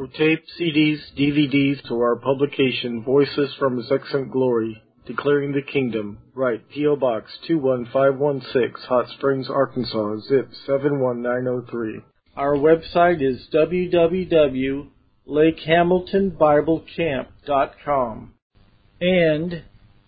For tape, CDs, DVDs, to our publication, Voices from His Excellent Glory, Declaring the Kingdom, write P.O. Box 21516, Hot Springs, Arkansas, zip 71903. Our website is www.lakehamiltonbiblecamp.com and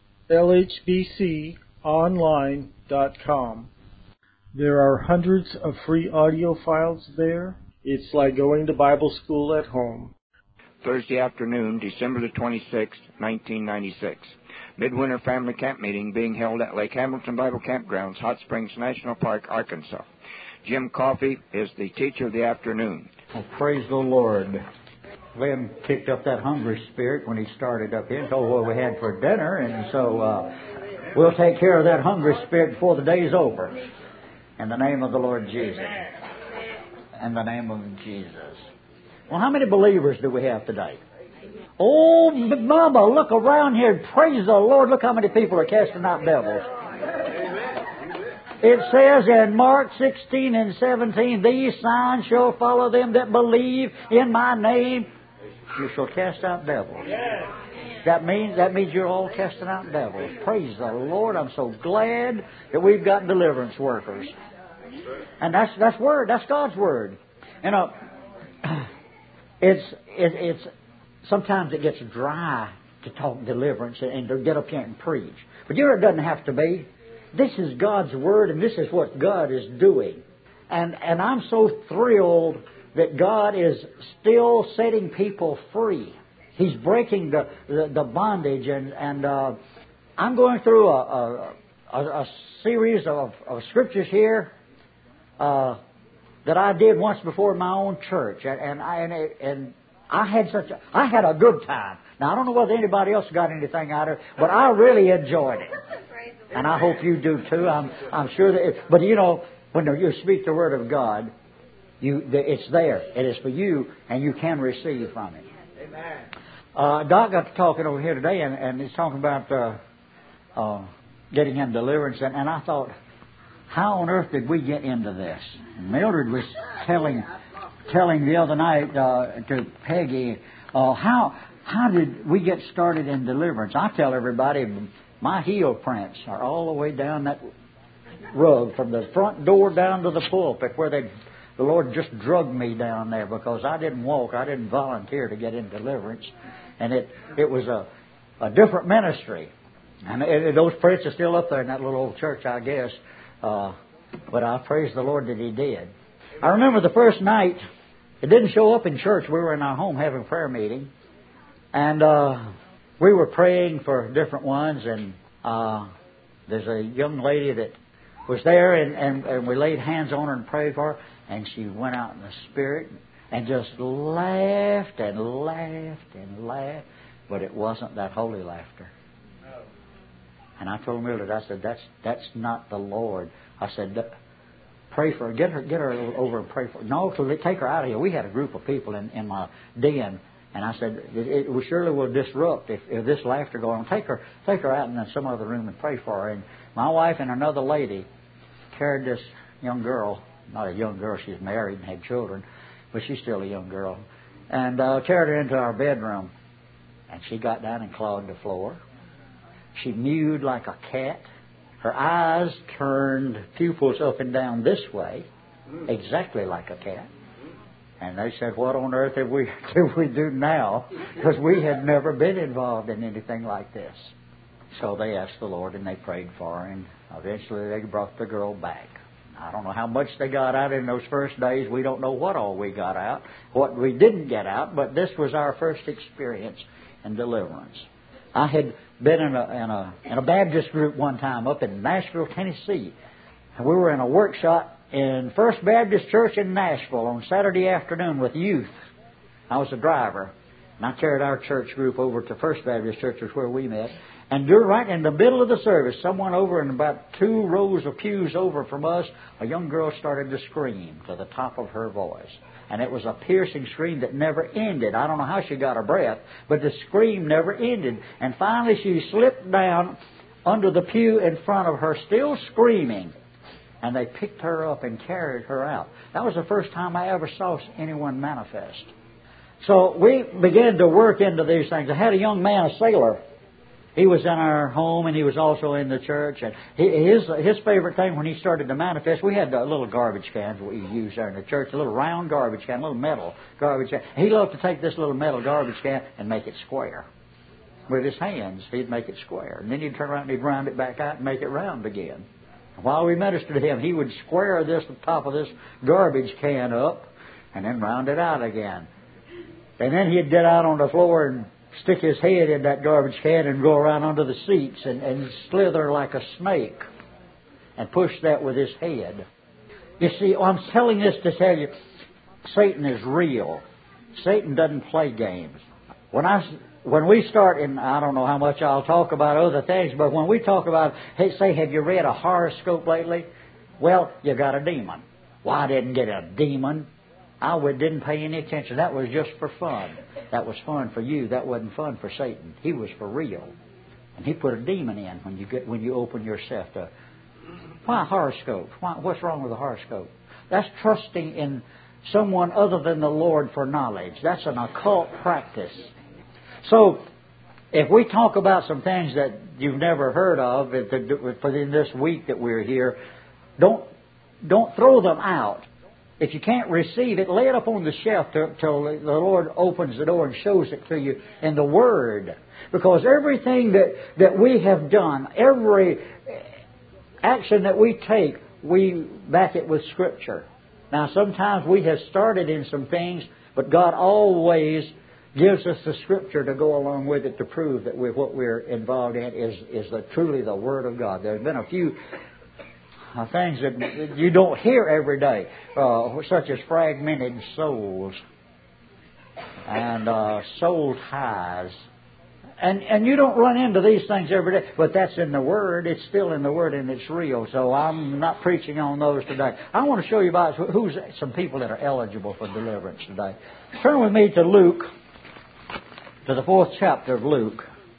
lhbconline.com. There are hundreds of free audio files there. It's like going to Bible school at home. Thursday afternoon, December the 26th, 1996. Midwinter Family Camp Meeting being held at Lake Hamilton Bible Campgrounds, Hot Springs National Park, Arkansas. Jim Coffey is the teacher of the afternoon. Well, praise the Lord. Lynn kicked up that hungry spirit when he started up here and told what we had for dinner, and so we'll take care of that hungry spirit before the day's over. In the name of the Lord Jesus. In the name of Jesus. Well, how many believers do we have today? Oh, Mama, look around here. Praise the Lord. Look how many people are casting out devils. It says in Mark 16 and 17, these signs shall follow them that believe in my name. You shall cast out devils. That means you're all casting out devils. Praise the Lord. I'm so glad that we've got deliverance workers. And that's word. That's God's word. You know, it's sometimes it gets dry to talk deliverance and to get up here and preach. But it doesn't have to be. This is God's word, and this is what God is doing. And I'm so thrilled that God is still setting people free. He's breaking the bondage, and I'm going through a series of scriptures here that I did once before in my own church, and I had a good time. Now I don't know whether anybody else got anything out of it, but I really enjoyed it, and I hope you do too. I'm sure that. But you know, when you speak the word of God, it's there. It is for you, and you can receive from it. Amen. Doc got to talking over here today, and he's talking about getting in deliverance, and I thought, how on earth did we get into this? And Mildred was telling the other night to Peggy, how did we get started in deliverance? I tell everybody, my heel prints are all the way down that rug from the front door down to the pulpit where the Lord just drugged me down there because I didn't volunteer to get in deliverance. And it was a different ministry. And those prints are still up there in that little old church, I guess. But I praise the Lord that He did. I remember the first night, it didn't show up in church. We were in our home having a prayer meeting. And we were praying for different ones. And there's a young lady that was there, and we laid hands on her and prayed for her. And she went out in the Spirit and just laughed and laughed and laughed. But it wasn't that holy laughter. And I told Mildred, I said, that's not the Lord. I said, pray for her. Get her over and pray for her. No, take her out of here. We had a group of people in my den. And I said, it surely will disrupt if this laughter goes on. Take her out in some other room and pray for her. And my wife and another lady carried this young girl, not a young girl, she's married and had children, but she's still a young girl, and carried her into our bedroom. And she got down and clawed the floor. She mewed like a cat. Her eyes turned pupils up and down this way, exactly like a cat. And they said, what on earth do we do now? Because we had never been involved in anything like this. So they asked the Lord, and they prayed for her, and eventually they brought the girl back. I don't know how much they got out in those first days. We don't know what all we got out, what we didn't get out, but this was our first experience in deliverance. I had been in a Baptist group one time up in Nashville, Tennessee. And we were in a workshop in First Baptist Church in Nashville on Saturday afternoon with youth. I was a driver. And I carried our church group over to First Baptist Church, which is where we met. And right in the middle of the service, someone over in about 2 rows of pews over from us, a young girl started to scream to the top of her voice. And it was a piercing scream that never ended. I don't know how she got her breath, but the scream never ended. And finally she slipped down under the pew in front of her, still screaming. And they picked her up and carried her out. That was the first time I ever saw anyone manifest. So we began to work into these things. I had a young man, a sailor. He was in our home, and he was also in the church. And his favorite thing when he started to manifest, we had little garbage cans we used there in the church, a little round garbage can, a little metal garbage can. He loved to take this little metal garbage can and make it square. With his hands, he'd make it square. And then he'd turn around and he'd round it back out and make it round again. While we ministered to him, he would square the top of this garbage can up and then round it out again. And then he'd get out on the floor and stick his head in that garbage can and go around under the seats and slither like a snake and push that with his head. You see, I'm telling this to tell you, Satan is real. Satan doesn't play games. When we start, and I don't know how much I'll talk about other things, but when we talk about, hey, say, have you read a horoscope lately? Well, you got a demon. Well, I didn't get a demon. I didn't pay any attention. That was just for fun. That was fun for you. That wasn't fun for Satan. He was for real. And he put a demon in when you open yourself to. Why horoscope? What's wrong with a horoscope? That's trusting in someone other than the Lord for knowledge. That's an occult practice. So, if we talk about some things that you've never heard of in this week that we're here, don't throw them out. If you can't receive it, lay it up on the shelf till the Lord opens the door and shows it to you in the Word. Because everything that we have done, every action that we take, we back it with Scripture. Now, sometimes we have started in some things, but God always gives us the Scripture to go along with it to prove that what we're involved in is truly the Word of God. There's been a few things that you don't hear every day, such as fragmented souls and soul ties. And you don't run into these things every day, but that's in the Word. It's still in the Word, and it's real. So I'm not preaching on those today. I want to show you about some people that are eligible for deliverance today. Turn with me to Luke, to the 4th chapter of Luke.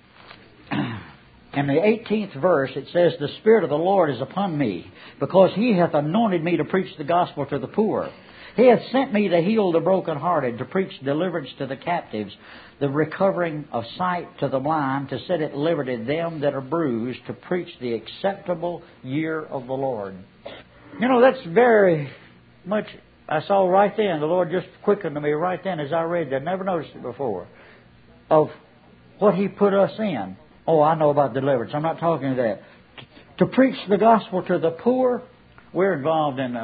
In the 18th verse, it says, "The Spirit of the Lord is upon me, because He hath anointed me to preach the gospel to the poor. He hath sent me to heal the brokenhearted, to preach deliverance to the captives, the recovering of sight to the blind, to set at liberty them that are bruised, to preach the acceptable year of the Lord." You know, that's very much, I saw right then, the Lord just quickened to me right then as I read that. Never noticed it before. Of what He put us in. Oh, I know about deliverance. I'm not talking to that. To preach the gospel to the poor, we're involved in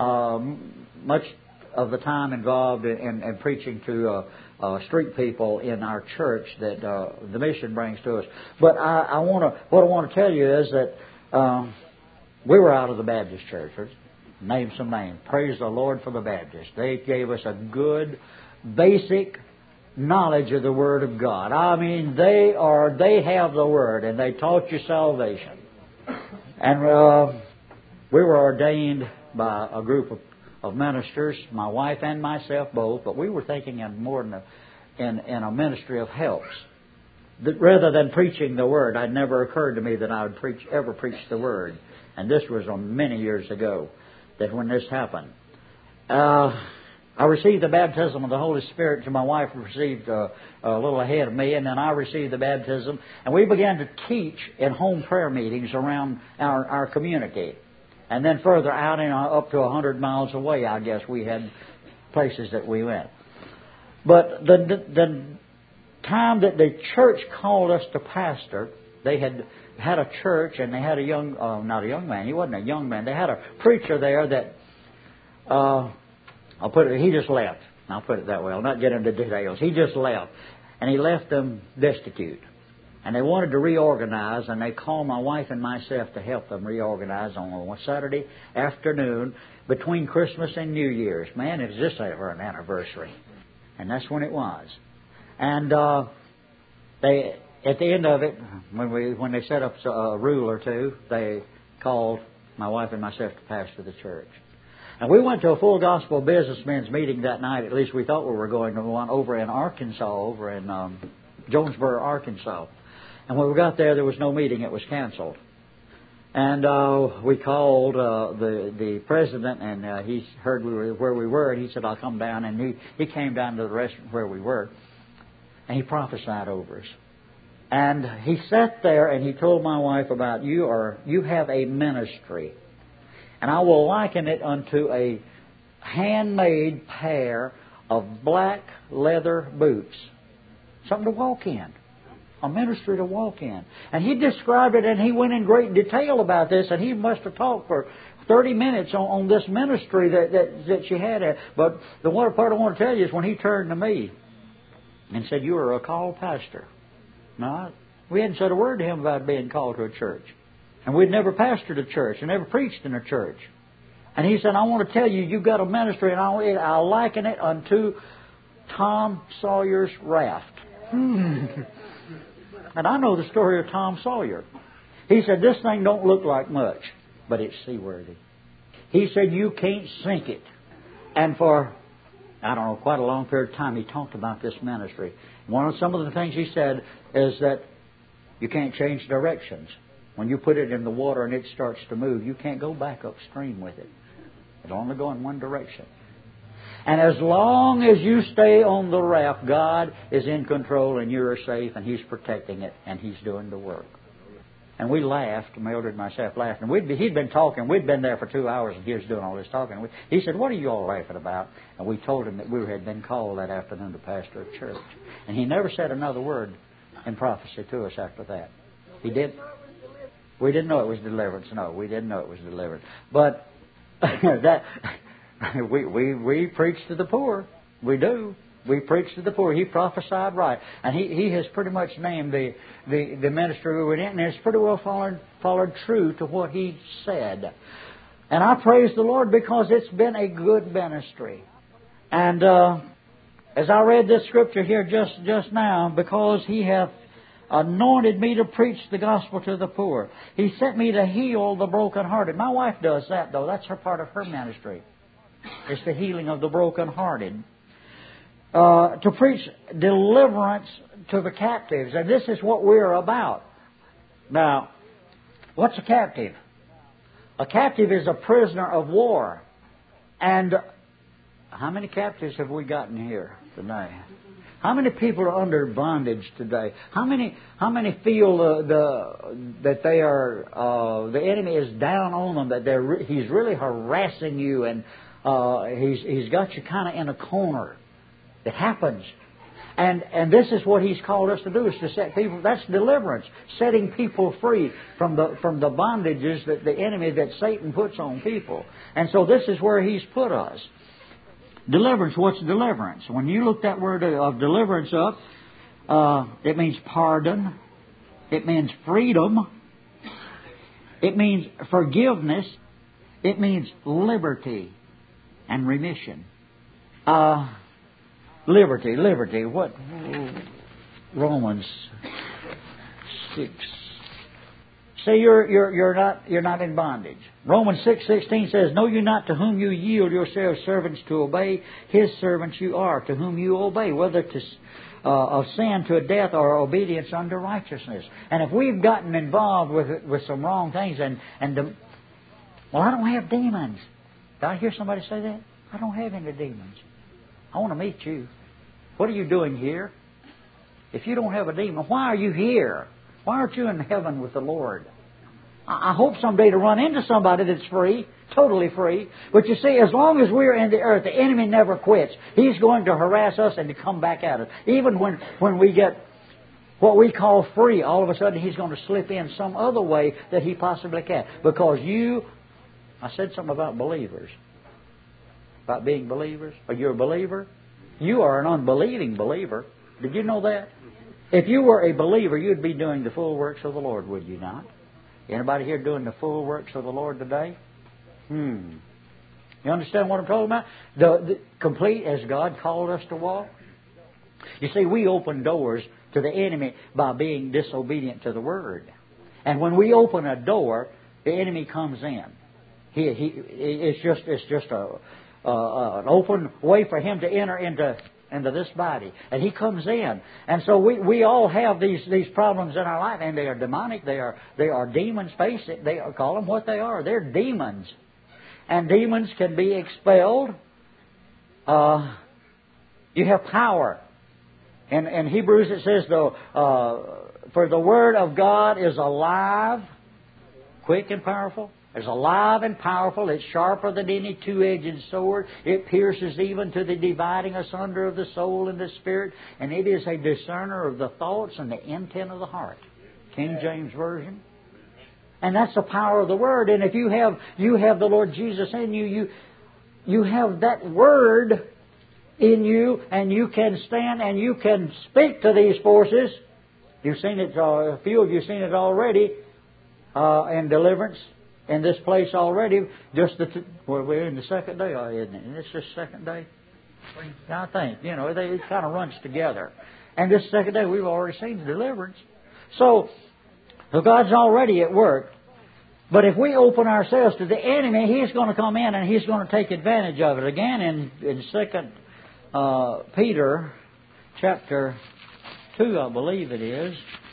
much of the time involved in preaching to street people in our church that the mission brings to us. But what I want to tell you is that we were out of the Baptist church. Let's name some names. Praise the Lord for the Baptists. They gave us a good, basic knowledge of the Word of God. I mean, they have the Word, and they taught you salvation. And we were ordained by a group of ministers, my wife and myself both, but we were thinking in more in a ministry of helps. Rather than preaching the Word, it never occurred to me that I would ever preach the Word. And this was many years ago that when this happened. I received the baptism of the Holy Spirit, and my wife received a little ahead of me, and then I received the baptism. And we began to teach in home prayer meetings around our community. And then further out, up to 100 miles away, I guess, we had places that we went. But the time that the church called us to pastor, they had a church, and they had not a young man, he wasn't a young man, they had a preacher there that... he just left. I'll put it that way. I'll not get into details. He just left. And he left them destitute. And they wanted to reorganize, and they called my wife and myself to help them reorganize on one Saturday afternoon between Christmas and New Year's. Man, is this ever an anniversary? And that's when it was. And they, at the end of it, when they set up a rule or two, they called my wife and myself to pastor the church. And we went to a full gospel businessmen's meeting that night. At least we thought we were going to one over in Arkansas, over in Jonesboro, Arkansas. And when we got there was no meeting. It was canceled. And we called the president, and he heard where we were, and he said, "I'll come down." And he came down to the restaurant where we were, and he prophesied over us. And he sat there and he told my wife about you have a ministry, and I will liken it unto a handmade pair of black leather boots, something to walk in. A ministry to walk in. And he described it, and he went in great detail about this, and he must have talked for 30 minutes on this ministry that she had. But the one part I want to tell you is when he turned to me and said, "You are a called pastor." No, we hadn't said a word to him about being called to a church. And we'd never pastored a church and never preached in a church. And he said, "I want to tell you, you've got a ministry, and I'll liken it unto Tom Sawyer's raft." And I know the story of Tom Sawyer. He said, "This thing don't look like much, but it's seaworthy." He said, "You can't sink it." And for, I don't know, quite a long period of time, he talked about this ministry. Some of the things he said is that you can't change directions. When you put it in the water and it starts to move, you can't go back upstream with it. It'll only go in one direction. And as long as you stay on the raft, God is in control and you're safe and He's protecting it and He's doing the work. And we laughed, Mildred and myself laughed. And he'd been talking. We'd been there for 2 hours and he was doing all this talking. He said, "What are you all laughing about?" And we told him that we had been called that afternoon to pastor a church. And he never said another word in prophecy to us after that. He did. We didn't know it was deliverance. No, we didn't know it was deliverance. But that... We preach to the poor. We do. We preach to the poor. He prophesied right. And he has pretty much named the ministry we were in, and it's pretty well followed true to what he said. And I praise the Lord because it's been a good ministry. And as I read this scripture here just now, because He hath anointed me to preach the gospel to the poor. He sent me to heal the brokenhearted. My wife does that, though. That's her part of her ministry. It's the healing of the brokenhearted. To preach deliverance to the captives. And this is what we're about. Now, what's a captive? A captive is a prisoner of war. And how many captives have we gotten here today? How many people are under bondage today? How many feel that they are the enemy is down on them, that he's really harassing you, and he's got you kind of in a corner? It happens, and this is what He's called us to do: is to set people. That's deliverance, setting people free from the bondages that the enemy, that Satan puts on people. And so this is where He's put us. Deliverance. What's deliverance? When you look that word of deliverance up, it means pardon. It means freedom. It means forgiveness. It means liberty and remission. Liberty. What? Romans 6. Say you're not in bondage. Romans 6:16 says, "Know you not to whom you yield yourselves servants to obey? His servants you are, to whom you obey, whether of sin to a death or obedience unto righteousness." And if we've gotten involved with some wrong things, I don't have demons. Did I hear somebody say that? I don't have any demons. I want to meet you. What are you doing here? If you don't have a demon, why are you here? Why aren't you in heaven with the Lord? I hope someday to run into somebody that's free, totally free. But you see, as long as we're in the earth, the enemy never quits. He's going to harass us and to come back at us. Even when we get what we call free, all of a sudden He's going to slip in some other way that he possibly can. Because I said something about believers. About being believers. Are you a believer? You are an unbelieving believer. Did you know that? If you were a believer, you'd be doing the full works of the Lord, would you not? Anybody here doing the full works of the Lord today? You understand what I'm talking about? The complete as God called us to walk. You see, we open doors to the enemy by being disobedient to the Word. And when we open a door, the enemy comes in. It's just an open way for him to enter into into this body. And He comes in. And so we all have these problems in our life, and they are demonic. They are demons. Face it. Call them what they are. They're demons. And demons can be expelled. You have power. In Hebrews it says, for the Word of God is alive, quick and powerful. It's alive and powerful. It's sharper than any two-edged sword. It pierces even to the dividing asunder of the soul and the spirit. And it is a discerner of the thoughts and the intent of the heart. King James Version. And that's the power of the Word. And if you have the Lord Jesus in you, you have that Word in you, and you can stand and you can speak to these forces. You've seen it, a few of you have seen it already in deliverance in this place already. We're in the second day, isn't it? Isn't this the second day? I think, it kind of runs together. And this second day we've already seen the deliverance. So God's already at work. But if we open ourselves to the enemy, he's going to come in and he's going to take advantage of it. Again, in 2 Peter chapter 2, I believe it is.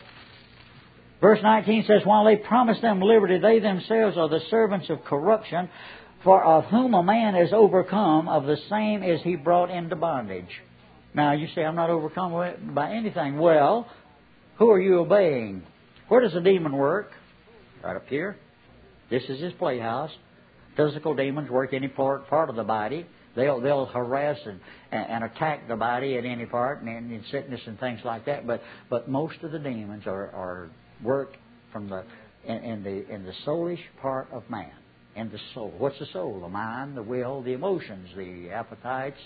Verse 19 says, while they promise them liberty, they themselves are the servants of corruption, for of whom a man is overcome, of the same is he brought into bondage. Now, you say, I'm not overcome by anything. Well, who are you obeying? Where does the demon work? Right up here. This is his playhouse. Physical demons work any part of the body. They'll harass and attack the body at any part, and in sickness and things like that. But most of the demons are work from in the soulish part of man, in the soul. What's the soul? The mind, the will, the emotions, the appetites,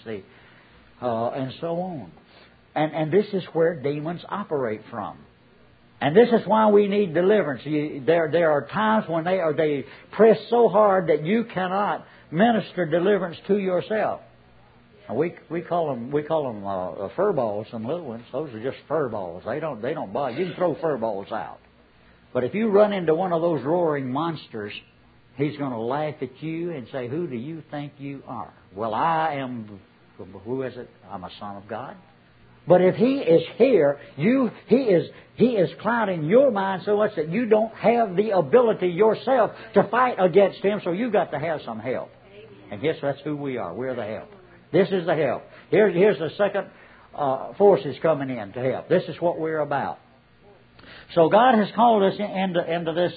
and so on. And this is where demons operate from. And this is why we need deliverance. There are times when they press so hard that you cannot minister deliverance to yourself. We call them fur balls. Some little ones. Those are just fur balls. They don't bother. You can throw fur balls out, but if you run into one of those roaring monsters, he's going to laugh at you and say, "Who do you think you are?" Well, I am. Who is it? I'm a son of God. But if he is here, he is clouding your mind so much that you don't have the ability yourself to fight against him. So you've got to have some help. And yes, that's who we are. We're the help. This is the help. Here's the second forces coming in to help. This is what we're about. So God has called us into this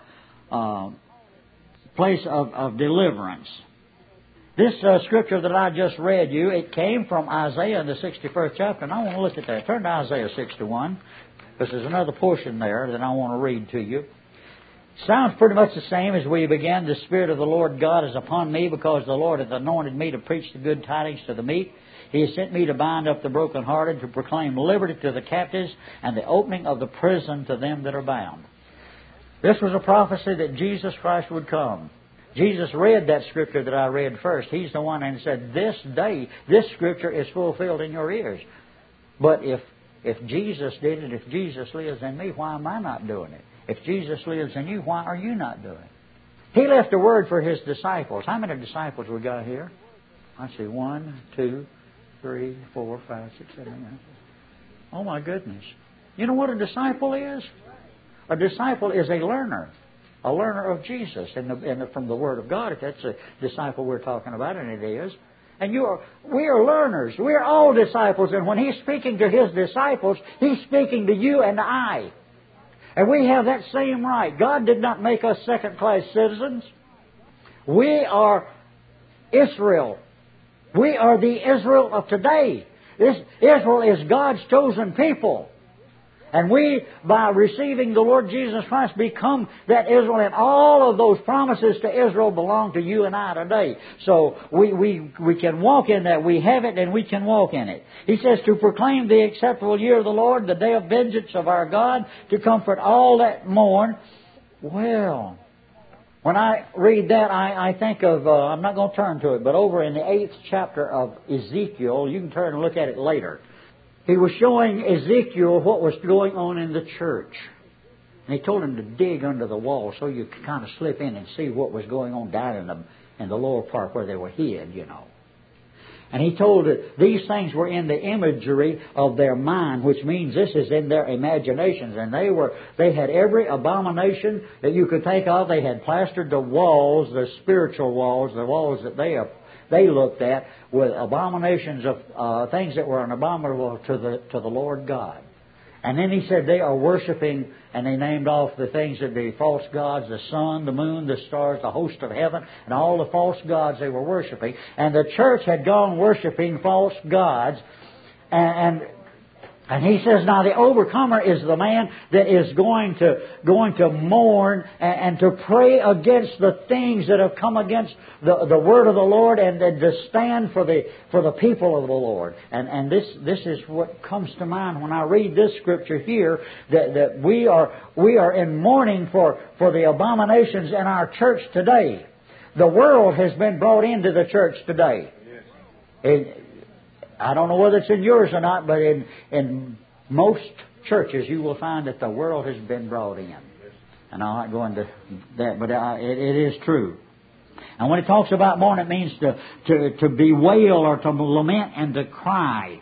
place of deliverance. This scripture that I just read you, it came from Isaiah in the 61st chapter, and I want to look at that. Turn to Isaiah 61, because there's another portion there that I want to read to you. Sounds pretty much the same as we began. The Spirit of the Lord God is upon me, because the Lord hath anointed me to preach the good tidings to the meek. He has sent me to bind up the brokenhearted, to proclaim liberty to the captives, and the opening of the prison to them that are bound. This was a prophecy that Jesus Christ would come. Jesus read that scripture that I read first. He's the one and said, this day, this scripture is fulfilled in your ears. But if Jesus did it, if Jesus lives in me, why am I not doing it? If Jesus lives in you, why are you not doing it? He left a word for His disciples. How many disciples we got here? I see 1, 2, 3, 4, 5, 6, 7, 8. Oh my goodness. You know what a disciple is? A disciple is a learner. A learner of Jesus, from the Word of God, if that's a disciple we're talking about, and it is. And we are learners. We're all disciples, and when He's speaking to His disciples, He's speaking to you and I. And we have that same right. God did not make us second-class citizens. We are Israel. We are the Israel of today. Israel is God's chosen people. And we, by receiving the Lord Jesus Christ, become that Israel. And all of those promises to Israel belong to you and I today. So we can walk in that. We have it and we can walk in it. He says to proclaim the acceptable year of the Lord, the day of vengeance of our God, to comfort all that mourn. Well, when I read that, I think of, I'm not going to turn to it, but over in the 8th chapter of Ezekiel, you can turn and look at it later. He was showing Ezekiel what was going on in the church. And He told him to dig under the wall so you could kind of slip in and see what was going on down in the lower part where they were hid, And he told that these things were in the imagery of their mind, which means this is in their imaginations. And they had every abomination that you could think of. They had plastered the walls, the spiritual walls, the walls that they looked at with abominations of things that were abominable to the Lord God. And then he said they are worshiping, and they named off the things that the false gods, the sun, the moon, the stars, the host of heaven, and all the false gods they were worshiping. And the church had gone worshiping false gods. And he says, now the overcomer is the man that is going to mourn and to pray against the things that have come against the word of the Lord, and to stand for the people of the Lord. And this is what comes to mind when I read this scripture here, that we are in mourning for the abominations in our church today. The world has been brought into the church today. I don't know whether it's in yours or not, but in most churches you will find that the world has been brought in. And I'm not going to that, but it is true. And when it talks about mourn, it means to bewail or to lament and to cry.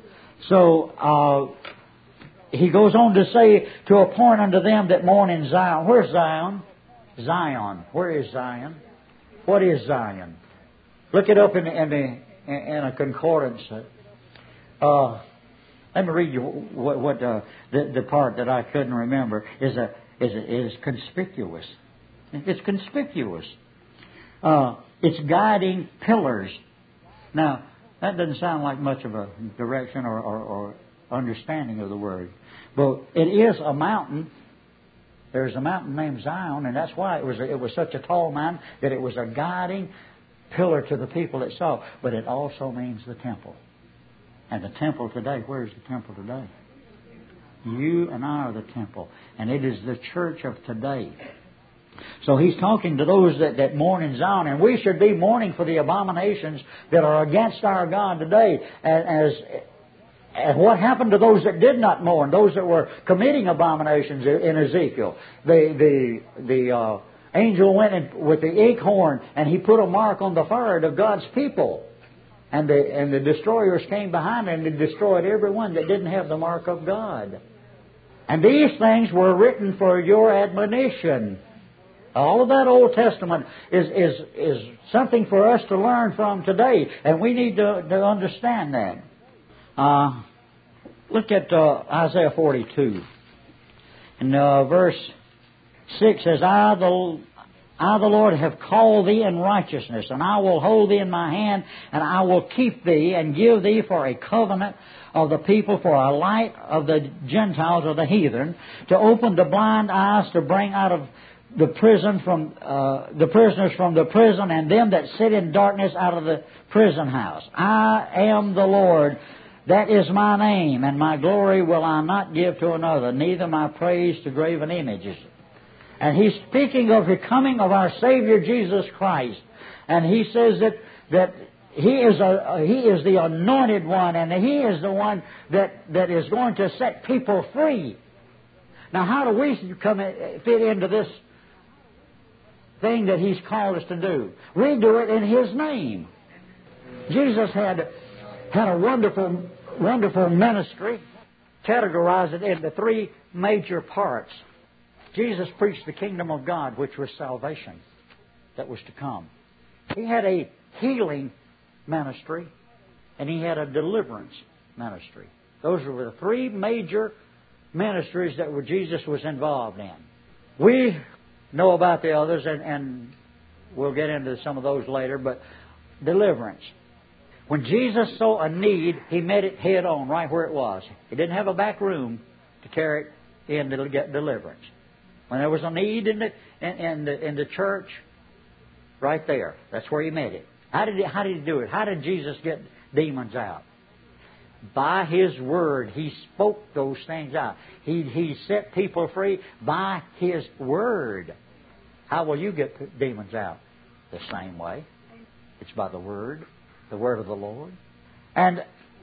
So he goes on to say, to appoint unto them that mourn in Zion. Where's Zion? Zion. Where is Zion? What is Zion? Look it up in a concordance. Let me read you what the part that I couldn't remember is conspicuous. It's conspicuous. It's guiding pillars. Now, that doesn't sound like much of a direction or understanding of the word. But it is a mountain. There's a mountain named Zion, and that's why it was such a tall mountain, that it was a guiding pillar to the people that saw. But it also means the temple. And the temple today, where is the temple today? You and I are the temple. And it is the church of today. So he's talking to those that mourn in Zion. And we should be mourning for the abominations that are against our God today. And what happened to those that did not mourn? Those that were committing abominations in Ezekiel. The angel went with the inkhorn, and he put a mark on the forehead of God's people. And the destroyers came behind and they destroyed everyone that didn't have the mark of God. And these things were written for your admonition. All of that Old Testament is something for us to learn from today. And we need to understand that. Look at Isaiah 42. And verse 6 says, I, the Lord, have called thee in righteousness, and I will hold thee in my hand, and I will keep thee, and give thee for a covenant of the people, for a light of the Gentiles or the heathen, to open the blind eyes, to bring out of the prison from the prisoners from the prison, and them that sit in darkness out of the prison house. I am the Lord, that is my name, and my glory will I not give to another, neither my praise to graven images. And he's speaking of the coming of our Savior Jesus Christ. And he says that He is the anointed one, and He is the one that is going to set people free. Now, how do we fit into this thing that He's called us to do? We do it in His name. Jesus had a wonderful ministry, categorized it into three major parts. Jesus preached the kingdom of God, which was salvation that was to come. He had a healing ministry, and He had a deliverance ministry. Those were the three major ministries that Jesus was involved in. We know about the others, and we'll get into some of those later, but deliverance. When Jesus saw a need, He met it head on, right where it was. He didn't have a back room to carry it in to get deliverance. When there was a need in the church, right there. That's where He met it. How did He do it? How did Jesus get demons out? By His Word. He spoke those things out. He set people free by His Word. How will you get demons out? The same way. It's by the Word of the Lord. And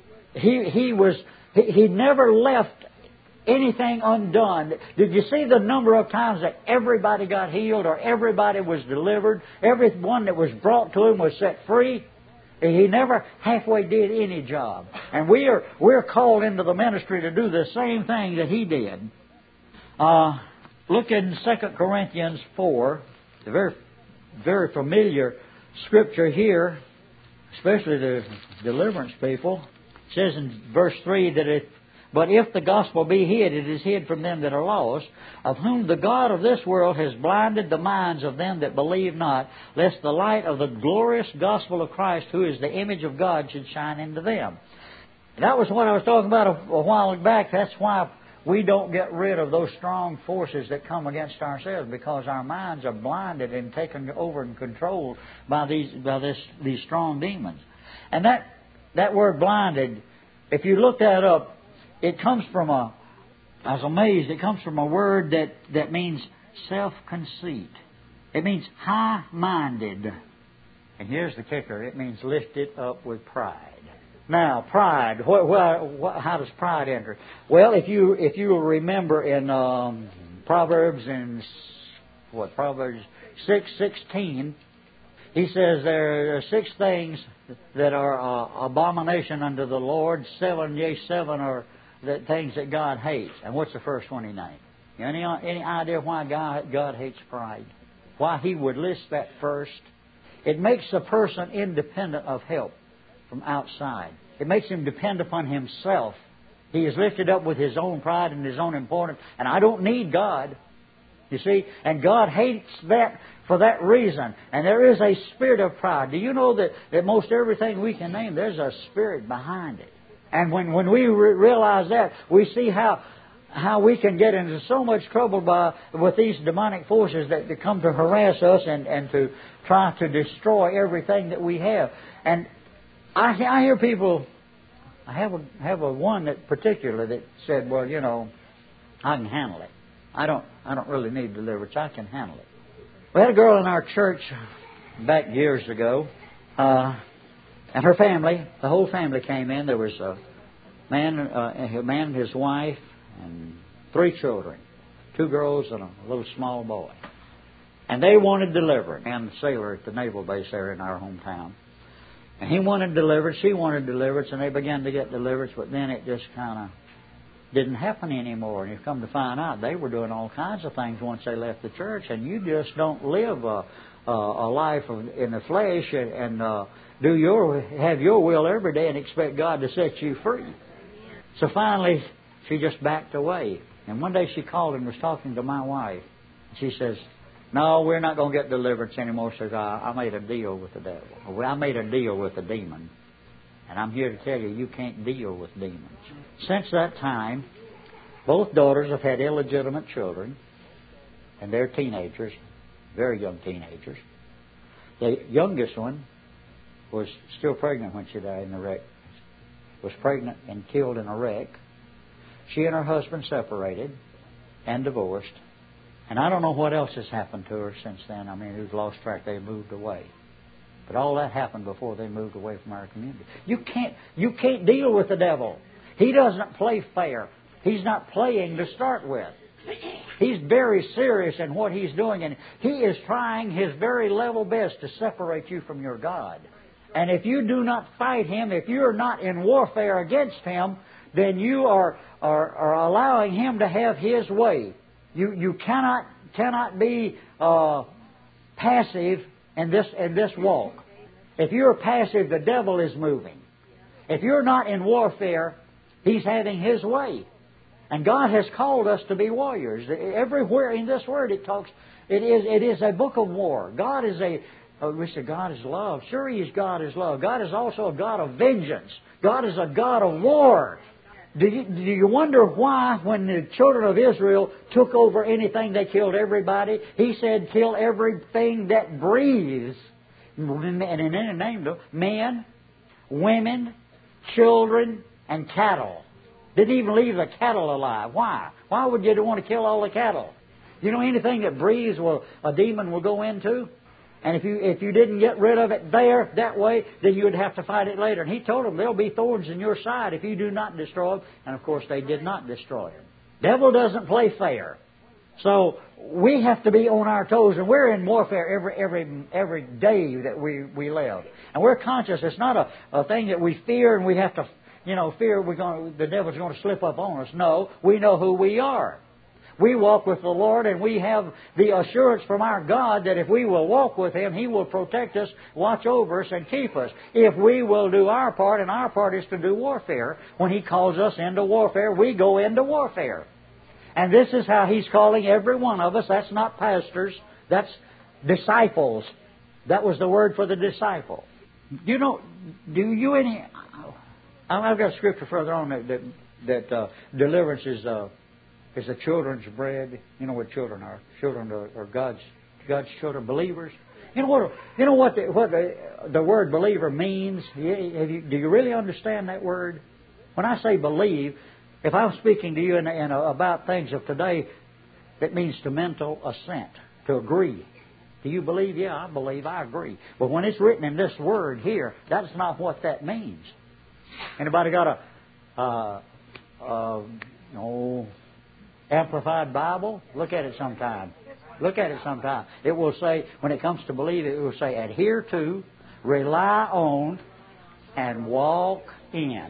He never left anything undone. Did you see the number of times that everybody got healed or everybody was delivered? Everyone that was brought to Him was set free. He never halfway did any job. And we're called into the ministry to do the same thing that he did. Look in 2 Corinthians 4, the very, very familiar scripture here, especially the deliverance people. It says in verse 3 that but if the gospel be hid, it is hid from them that are lost, of whom the God of this world has blinded the minds of them that believe not, lest the light of the glorious gospel of Christ, who is the image of God, should shine into them. That was what I was talking about a while back. That's why we don't get rid of those strong forces that come against ourselves, because our minds are blinded and taken over and controlled by these strong demons. And that word blinded, if you look that up, it comes from I was amazed, it comes from a word that means self-conceit. It means high-minded. And here's the kicker, it means lifted up with pride. Now, pride, how does pride enter? Well, if you remember in Proverbs 6:16, he says there are 6 things that are abomination unto the Lord. 7 are the things that God hates. And what's the first one he named? Any idea why God hates pride? Why He would list that first? It makes a person independent of help from outside. It makes him depend upon himself. He is lifted up with his own pride and his own importance. And I don't need God. You see? And God hates that for that reason. And there is a spirit of pride. Do you know that most everything we can name, there's a spirit behind it? And when we realize that, we see how we can get into so much trouble with these demonic forces that come to harass us and to try to destroy everything that we have. And I hear people, I have a one that particular that said, well, you know, I can handle it. I don't really need deliverance. I can handle it. We had a girl in our church back years ago, and her family, the whole family came in. There was a man and his wife and 3 children, 2 girls and a little small boy. And they wanted deliverance. And the sailor at the naval base there in our hometown. And he wanted deliverance, she wanted deliverance, and they began to get deliverance, but then it just kind of didn't happen anymore. And you've come to find out they were doing all kinds of things once they left the church, and you just don't live a life in the flesh and have your will every day and expect God to set you free. So finally, she just backed away. And one day she called and was talking to my wife. She says, no, we're not going to get deliverance anymore. She says, I made a deal with the devil. Well, I made a deal with the demon. And I'm here to tell you, you can't deal with demons. Since that time, both daughters have had illegitimate children. And they're teenagers, very young teenagers. The youngest one was still pregnant when she died in the wreck. Was pregnant and killed in a wreck. She and her husband separated and divorced. And I don't know what else has happened to her since then. I mean, we've lost track. They moved away. But all that happened before they moved away from our community. You can't deal with the devil. He doesn't play fair. He's not playing to start with. He's very serious in what he's doing, and he is trying his very level best to separate you from your God. And if you do not fight him, if you're not in warfare against him, then you are allowing him to have his way. You cannot be passive in this walk. If you're passive, the devil is moving. If you're not in warfare, he's having his way. And God has called us to be warriors. Everywhere in this word it talks. It is a book of war. God is we say God is love. Sure, He is God is love. God is also a God of vengeance. God is a God of war. Do you wonder why when the children of Israel took over anything, they killed everybody? He said, kill everything that breathes. And then He named them men, women, children, and cattle. Didn't even leave the cattle alive. Why? Why would you want to kill all the cattle? You know, anything that breathes, a demon will go into. And if you didn't get rid of it there, that way, then you would have to fight it later. And He told them, there'll be thorns in your side if you do not destroy them. And of course, they did not destroy them. Devil doesn't play fair. So we have to be on our toes, and we're in warfare every day that we live. And we're conscious. It's not a thing that we fear and we have to, fear the devil's going to slip up on us. No, we know who we are. We walk with the Lord, and we have the assurance from our God that if we will walk with Him, He will protect us, watch over us, and keep us. If we will do our part, and our part is to do warfare. When He calls us into warfare, we go into warfare. And this is how He's calling every one of us. That's not pastors. That's disciples. That was the word for the disciple. I've got scripture further on that deliverance is the children's bread. You know what children are? Children are God's children, believers. You know what the word believer means? Do you really understand that word? When I say believe, if I'm speaking to you about things of today, it means to mental assent, to agree. Do you believe? Yeah, I believe. I agree. But when it's written in this word here, that's not what that means. Anybody got a Amplified Bible? Look at it sometime. It will say, when it comes to believe, it will say, adhere to, rely on, and walk in.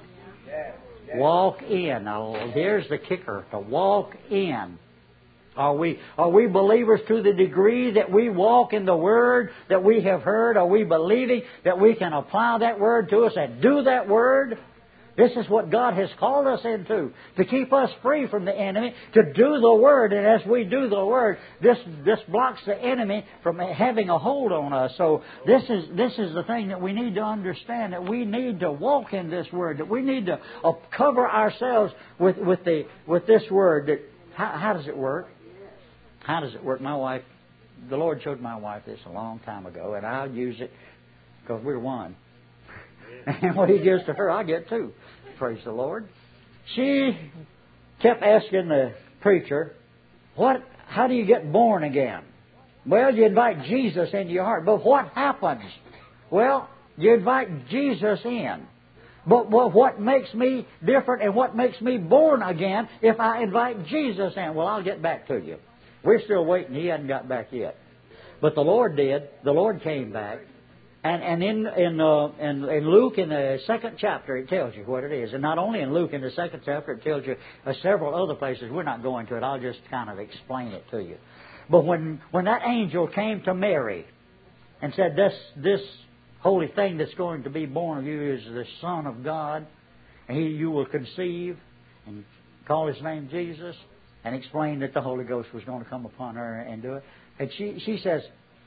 Walk in. Now, there's the kicker, to walk in. Are we believers to the degree that we walk in the Word that we have heard? Are we believing that we can apply that Word to us and do that Word? This is what God has called us into, to keep us free from the enemy, to do the Word. And as we do the Word, this blocks the enemy from having a hold on us. So this is the thing that we need to understand, that we need to walk in this Word, that we need to cover ourselves with this Word. That how does it work? How does it work? The Lord showed my wife this a long time ago, and I'll use it because we're one. And what He gives to her, I get too. Praise the Lord. She kept asking the preacher, how do you get born again? Well, you invite Jesus into your heart. But what happens? Well, you invite Jesus in. But what makes me different and what makes me born again if I invite Jesus in? Well, I'll get back to you. We're still waiting. He hasn't got back yet. But the Lord did. The Lord came back. And in Luke, in the 2nd chapter, it tells you what it is. And not only in Luke, in the 2nd chapter, it tells you several other places. We're not going to it. I'll just kind of explain it to you. But when that angel came to Mary and said, this holy thing that's going to be born of you is the Son of God, and you will conceive and call His name Jesus, and explained that the Holy Ghost was going to come upon her and do it. And she says,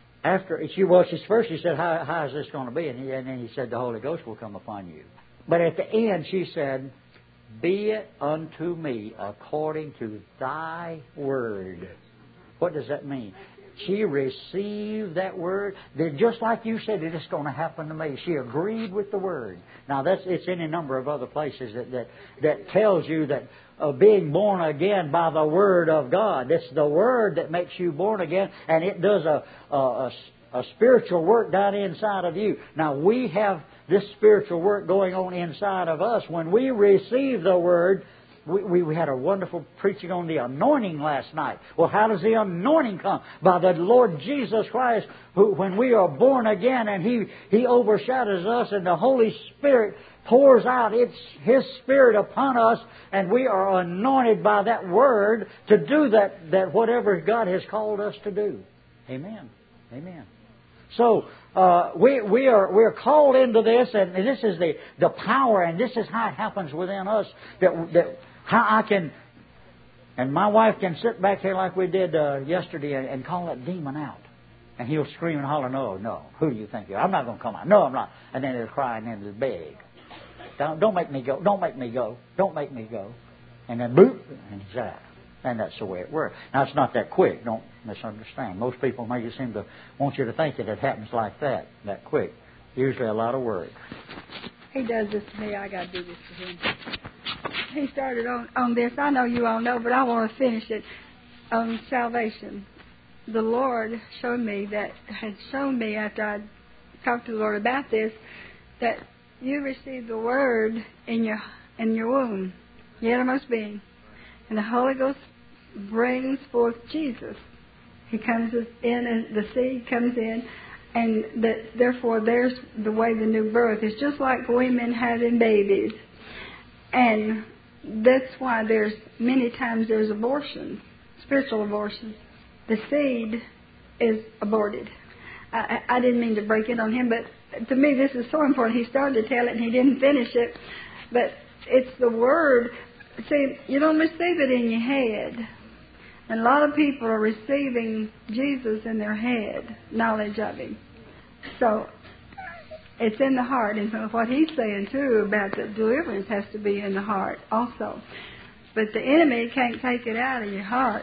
she said, how is this going to be? And then He said, the Holy Ghost will come upon you. But at the end, she said, be it unto me according to thy word. What does that mean? She received that word. Just like you said, it's going to happen to me. She agreed with the word. Now, it's in a number of other places that tells you that being born again by the Word of God. It's the Word that makes you born again, and it does a spiritual work down inside of you. Now, we have this spiritual work going on inside of us. When we receive the Word, we had a wonderful preaching on the anointing last night. Well, how does the anointing come? By the Lord Jesus Christ, who, when we are born again and He overshadows us, and the Holy Spirit pours out His Spirit upon us, and we are anointed by that Word to do that whatever God has called us to do. Amen. Amen. So we're called into this, and this is the power, and this is how it happens within us. That how I can, and my wife can sit back here like we did yesterday and call that demon out, and he'll scream and holler, no, who do you think you are? I'm not going to come out. No, I'm not. And then he'll cry and then he'll beg. Don't make me go. Don't make me go. Don't make me go. And then boop, and he's out. And that's the way it works. Now, it's not that quick. Don't misunderstand. Most people make it seem to want you to think that it happens like that quick. Usually a lot of work. He does this to me. I got to do this to him. He started on this. I know you all know, but I want to finish it on salvation. The Lord had shown me after I talked to the Lord about this, that you received the Word in your womb, your innermost being. And the Holy Ghost brings forth Jesus. He comes in, and the seed comes in, and therefore there's the way the new birth is, just like women having babies. And that's why many times there's abortion, spiritual abortion. The seed is aborted. I didn't mean to break it on him, but to me this is so important. He started to tell it and he didn't finish it, but it's the Word. See, you don't receive it in your head. And a lot of people are receiving Jesus in their head, knowledge of Him. So it's in the heart. And so what he's saying, too, about the deliverance has to be in the heart also. But the enemy can't take it out of your heart.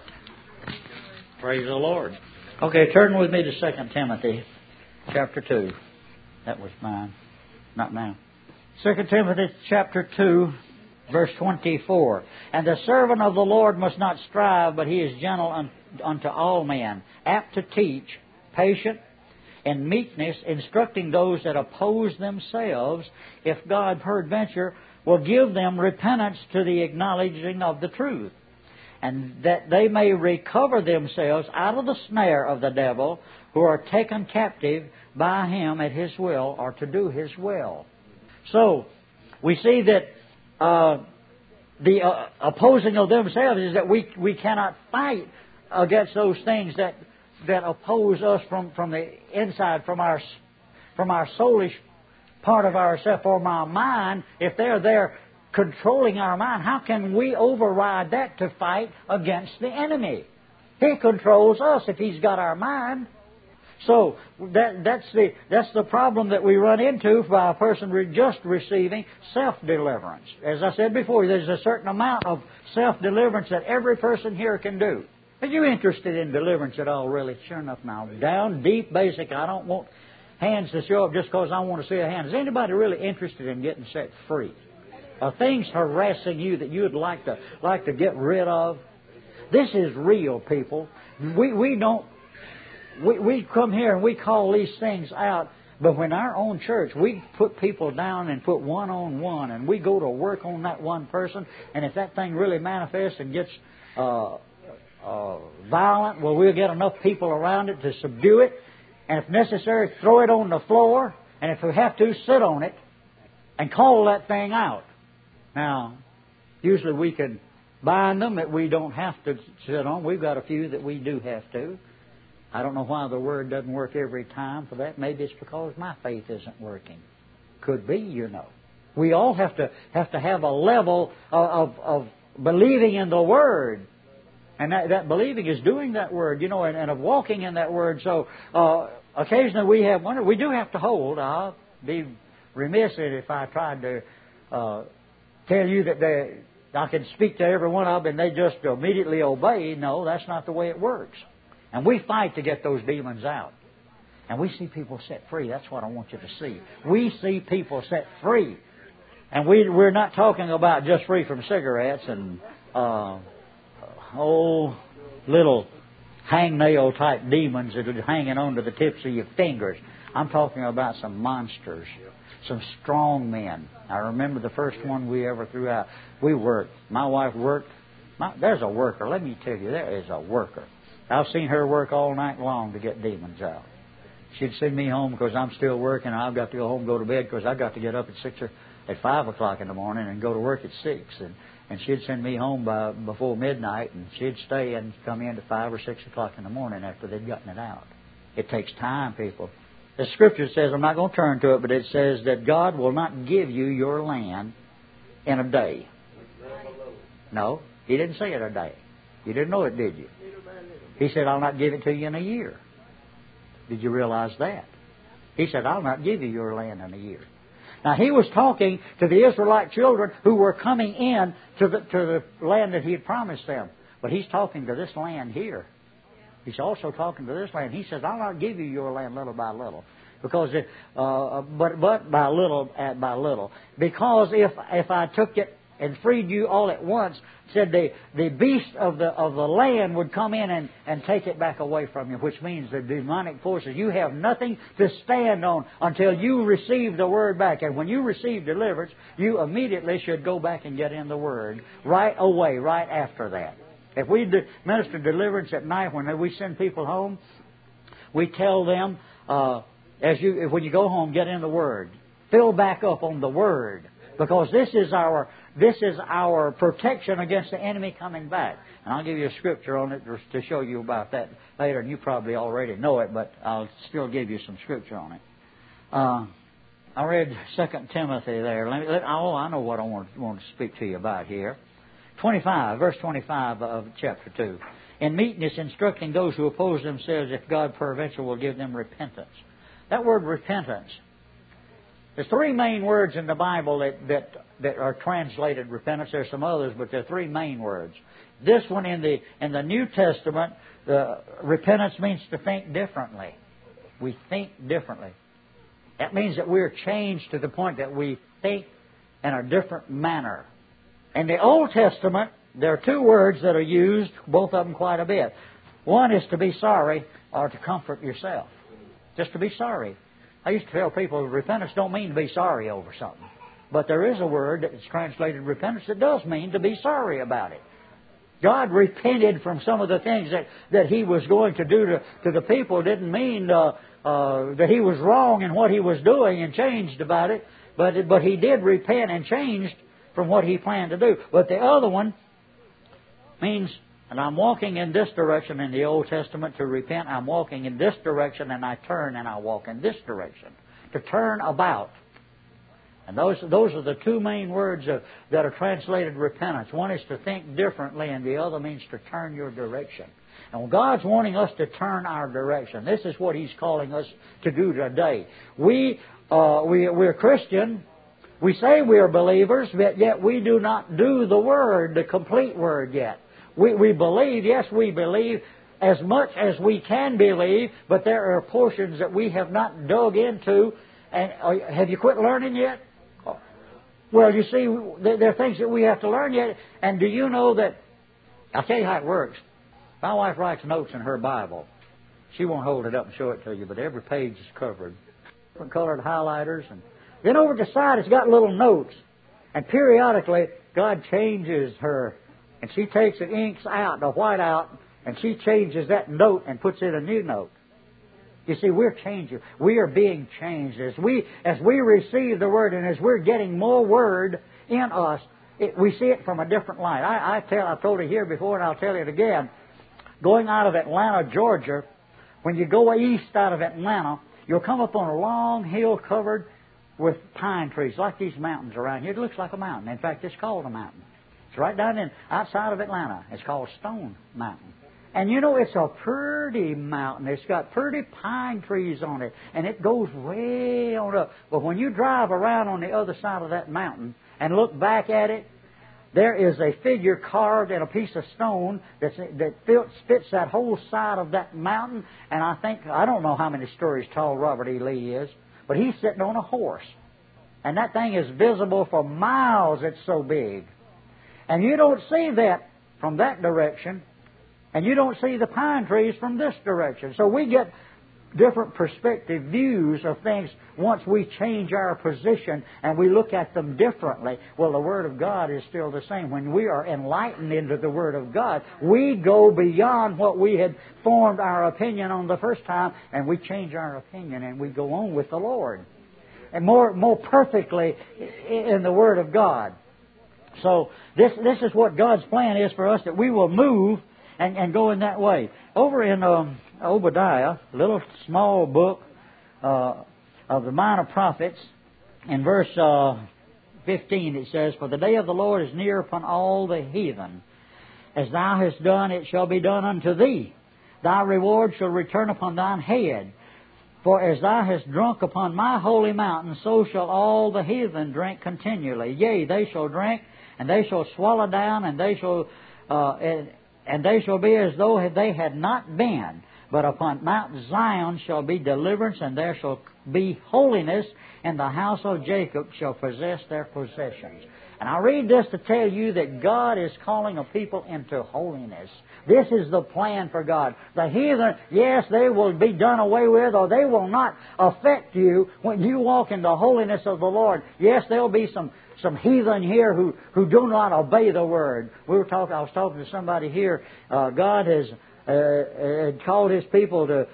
Praise the Lord. Okay, turn with me to 2 Timothy chapter 2. That was mine. Not now. 2 Timothy chapter 2, verse 24. And the servant of the Lord must not strive, but he is gentle unto all men, apt to teach, patient, in meekness, instructing those that oppose themselves, if God peradventure will give them repentance to the acknowledging of the truth, and that they may recover themselves out of the snare of the devil, who are taken captive by him at his will, or to do his will. So, we see that the opposing of themselves is that we cannot fight against those things that oppose us from the inside, from our soulish part of ourself, or our mind. If they're there controlling our mind, how can we override that to fight against the enemy? He controls us if he's got our mind. So that's the problem that we run into by a person just receiving self-deliverance. As I said before, there's a certain amount of self-deliverance that every person here can do. Are you interested in deliverance at all, really? Sure enough now. Down, deep, basic. I don't want hands to show up just because I want to see a hand. Is anybody really interested in getting set free? Are things harassing you that you would like to get rid of? This is real, people. We come here and we call these things out, but when our own church, we put people down and put one-on-one, and we go to work on that one person, and if that thing really manifests and gets violent, well, we'll get enough people around it to subdue it, and if necessary, throw it on the floor, and if we have to, sit on it and call that thing out. Now, usually we can bind them that we don't have to sit on. We've got a few that we do have to. I don't know why the Word doesn't work every time for that. Maybe it's because my faith isn't working. Could be, you know. We all have to have a level of believing in the Word. And that believing is doing that Word, you know, and of walking in that Word. So occasionally we have one. We do have to hold. I'll be remiss if I tried to tell you that I can speak to every one of them and they just immediately obey. No, that's not the way it works. And we fight to get those demons out. And we see people set free. That's what I want you to see. We see people set free. And we're not talking about just free from cigarettes and little hangnail type demons that are hanging onto the tips of your fingers. I'm talking about some monsters, some strong men. I remember the first one we ever threw out. We worked. My wife worked. There's a worker. Let me tell you, there is a worker. I've seen her work all night long to get demons out. She'd send me home because I'm still working. I've got to go home and go to bed because I've got to get up at 5 o'clock in the morning and go to work at 6. And she'd send me home before midnight, and she'd stay and come in at 5 or 6 o'clock in the morning after they'd gotten it out. It takes time, people. The Scripture says, I'm not going to turn to it, but it says that God will not give you your land in a day. No, He didn't say it a day. You didn't know it, did you? He said, I'll not give it to you in a year. Did you realize that? He said, I'll not give you your land in a year. Now, He was talking to the Israelite children who were coming in to the land that He had promised them. But He's talking to this land here. He's also talking to this land. He says, I'll not give you your land little by little. Because but by little. Because if I took it and freed you all at once, said the beast of the land would come in and take it back away from you, which means the demonic forces. You have nothing to stand on until you receive the Word back. And when you receive deliverance, you immediately should go back and get in the Word right away, right after that. If we minister deliverance at night when we send people home, we tell them, when you go home, get in the Word. Fill back up on the Word. Because this is our protection against the enemy coming back. And I'll give you a scripture on it to show you about that later, and you probably already know it, but I'll still give you some scripture on it. I read 2 Timothy there. I know what I want to speak to you about here. 25, verse 25 of chapter 2. In meekness instructing those who oppose themselves, if God peradventure will give them repentance. That word repentance. There's three main words in the Bible that are translated repentance. There's some others, but there are three main words. This one in the New Testament, the repentance means to think differently. We think differently. That means that we're changed to the point that we think in a different manner. In the Old Testament, there are two words that are used, both of them quite a bit. One is to be sorry or to comfort yourself. Just to be sorry. I used to tell people repentance don't mean to be sorry over something. But there is a word that's translated repentance that does mean to be sorry about it. God repented from some of the things that He was going to do to the people. Didn't mean that He was wrong in what He was doing and changed about it. But He did repent and changed from what He planned to do. But the other one means, and I'm walking in this direction in the Old Testament to repent. I'm walking in this direction and I turn and I walk in this direction. To turn about. And those are the two main words that are translated repentance. One is to think differently and the other means to turn your direction. And God's wanting us to turn our direction. This is what He's calling us to do today. We're Christian. We say we are believers, but yet we do not do the Word, the complete Word yet. We believe, yes, we believe as much as we can believe, but there are portions that we have not dug into. And have you quit learning yet? Well, you see, there are things that we have to learn yet. And do you know that, I'll tell you how it works. My wife writes notes in her Bible. She won't hold it up and show it to you, but every page is covered. Different colored highlighters. And then over the side it's got little notes. And periodically, God changes her. And she takes the inks out, the white out, and she changes that note and puts in a new note. You see, we're changing. We are being changed. As we receive the Word and as we're getting more Word in us, we see it from a different light. I've told it here before and I'll tell it again. Going out of Atlanta, Georgia, when you go east out of Atlanta, you'll come up on a long hill covered with pine trees, like these mountains around here. It looks like a mountain. In fact, it's called a mountain. It's right down outside of Atlanta. It's called Stone Mountain. And you know, it's a pretty mountain. It's got pretty pine trees on it. And it goes way on up. But when you drive around on the other side of that mountain and look back at it, there is a figure carved in a piece of stone that fits that whole side of that mountain. And I don't know how many stories tall Robert E. Lee is, but he's sitting on a horse. And that thing is visible for miles. It's so big. And you don't see that from that direction. And you don't see the pine trees from this direction. So we get different perspective views of things once we change our position and we look at them differently. Well, the Word of God is still the same. When we are enlightened into the Word of God, we go beyond what we had formed our opinion on the first time, and we change our opinion and we go on with the Lord. And more perfectly in the Word of God. So this is what God's plan is for us, that we will move and go in that way. Over in Obadiah, a little small book of the Minor Prophets, in verse 15 it says, "For the day of the Lord is near upon all the heathen. As thou hast done, it shall be done unto thee. Thy reward shall return upon thine head. For as thou hast drunk upon my holy mountain, so shall all the heathen drink continually. Yea, they shall drink, and they shall swallow down, and they shall be as though they had not been. But upon Mount Zion shall be deliverance, and there shall be holiness, and the house of Jacob shall possess their possessions." And I read this to tell you that God is calling a people into holiness. This is the plan for God. The heathen, yes, they will be done away with, or they will not affect you when you walk in the holiness of the Lord. Yes, there will be some some heathen here who do not obey the Word. I was talking to somebody here. God has called His people to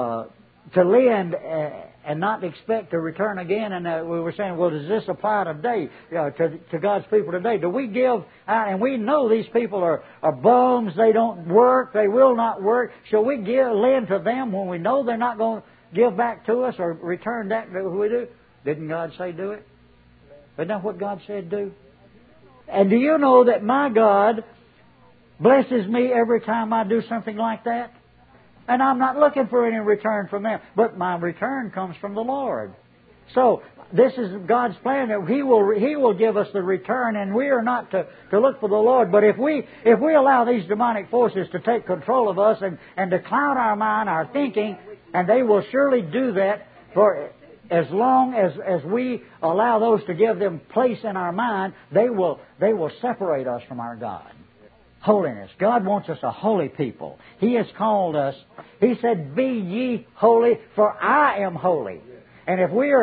lend and not expect to return again. And we were saying, well, does this apply today to God's people today? Do we give out? And we know these people are bums. They don't work. They will not work. Shall we lend to them when we know they're not going to give back to us or return back to what we do? Didn't God say do it? Isn't that what God said do? And do you know that my God blesses me every time I do something like that? And I'm not looking for any return from them. But my return comes from the Lord. So this is God's plan that He will give us the return, and we are not to look for the Lord. But if we allow these demonic forces to take control of us and to cloud our mind, our thinking, and they will surely do that for as long as we allow those to give them place in our mind, they will separate us from our God. Holiness. God wants us a holy people. He has called us. He said, "Be ye holy, for I am holy." And if we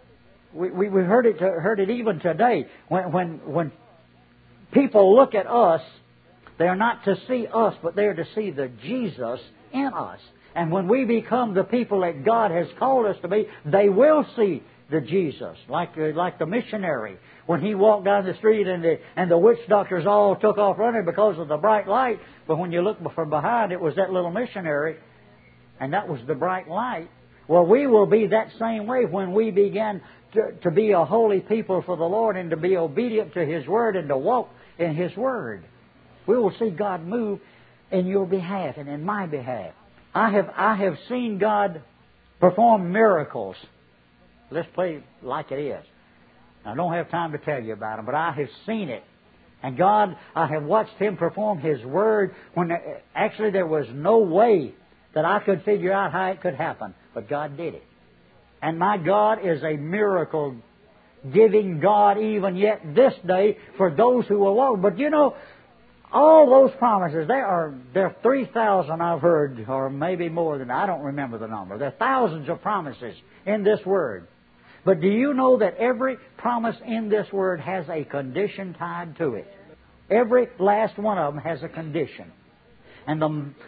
heard it even today. When people look at us, they are not to see us, but they are to see the Jesus in us. And when we become the people that God has called us to be, they will see the Jesus, like the missionary. When he walked down the street and the witch doctors all took off running because of the bright light, but when you look from behind, it was that little missionary, and that was the bright light. Well, we will be that same way when we begin to be a holy people for the Lord and to be obedient to His Word and to walk in His Word. We will see God move in your behalf and in my behalf. I have seen God perform miracles. Let's play like it is. I don't have time to tell you about them, but I have seen it. And God, I have watched Him perform His Word when actually there was no way that I could figure out how it could happen. But God did it. And my God is a miracle-giving God even yet this day for those who will walk. But you know, all those promises, there are 3,000 I've heard, or maybe more than that. I don't remember the number. There are thousands of promises in this Word. But do you know that every promise in this Word has a condition tied to it? Every last one of them has a condition. And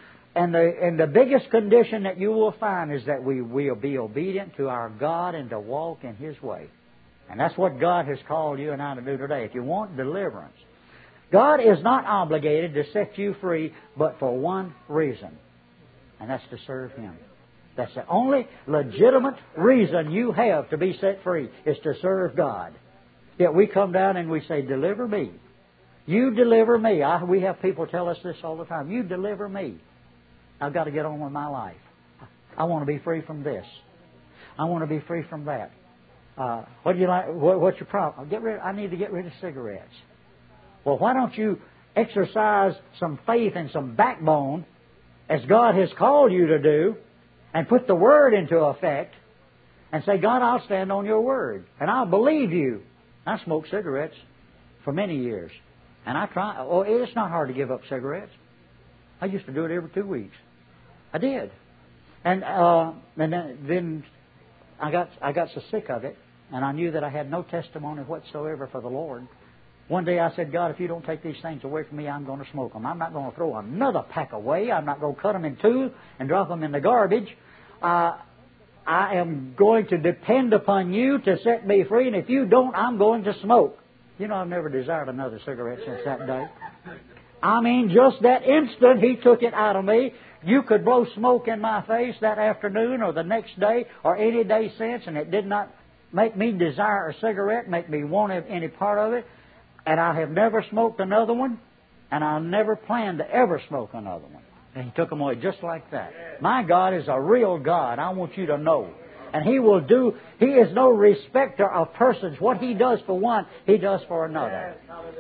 the biggest condition that you will find is that we will be obedient to our God and to walk in His way. And that's what God has called you and I to do today. If you want deliverance, God is not obligated to set you free but for one reason, and that's to serve Him. That's the only legitimate reason you have to be set free, is to serve God. Yet we come down and we say, "Deliver me. You deliver me." We have people tell us this all the time. "You deliver me. I've got to get on with my life. I want to be free from this. I want to be free from that. What do you like? What's your problem? I need to get rid of cigarettes." Well, why don't you exercise some faith and some backbone, as God has called you to do, and put the Word into effect, and say, "God, I'll stand on your Word, and I'll believe you." I smoked cigarettes for many years, and I try. Oh, it's not hard to give up cigarettes. I used to do it every 2 weeks. I did, and then I got so sick of it, and I knew that I had no testimony whatsoever for the Lord. One day I said, "God, if you don't take these things away from me, I'm going to smoke them. I'm not going to throw another pack away. I'm not going to cut them in two and drop them in the garbage. I am going to depend upon you to set me free, and if you don't, I'm going to smoke." You know, I've never desired another cigarette since that day. I mean, just that instant He took it out of me. You could blow smoke in my face that afternoon or the next day or any day since, and it did not make me desire a cigarette, make me want any part of it. And I have never smoked another one, and I never plan to ever smoke another one. And He took them away just like that. My God is a real God. I want you to know. And He will do. He is no respecter of persons. What He does for one, He does for another.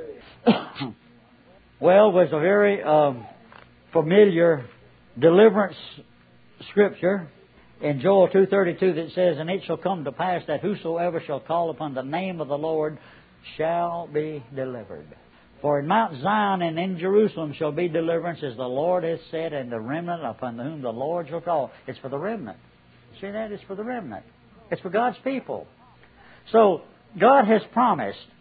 Well, there's a very familiar deliverance scripture in Joel 2:32 that says, "And it shall come to pass that whosoever shall call upon the name of the Lord shall be delivered. For in Mount Zion and in Jerusalem shall be deliverance, as the Lord has said, and the remnant upon whom the Lord shall call." It's for the remnant. See that? It's for the remnant. It's for God's people. So God has promised,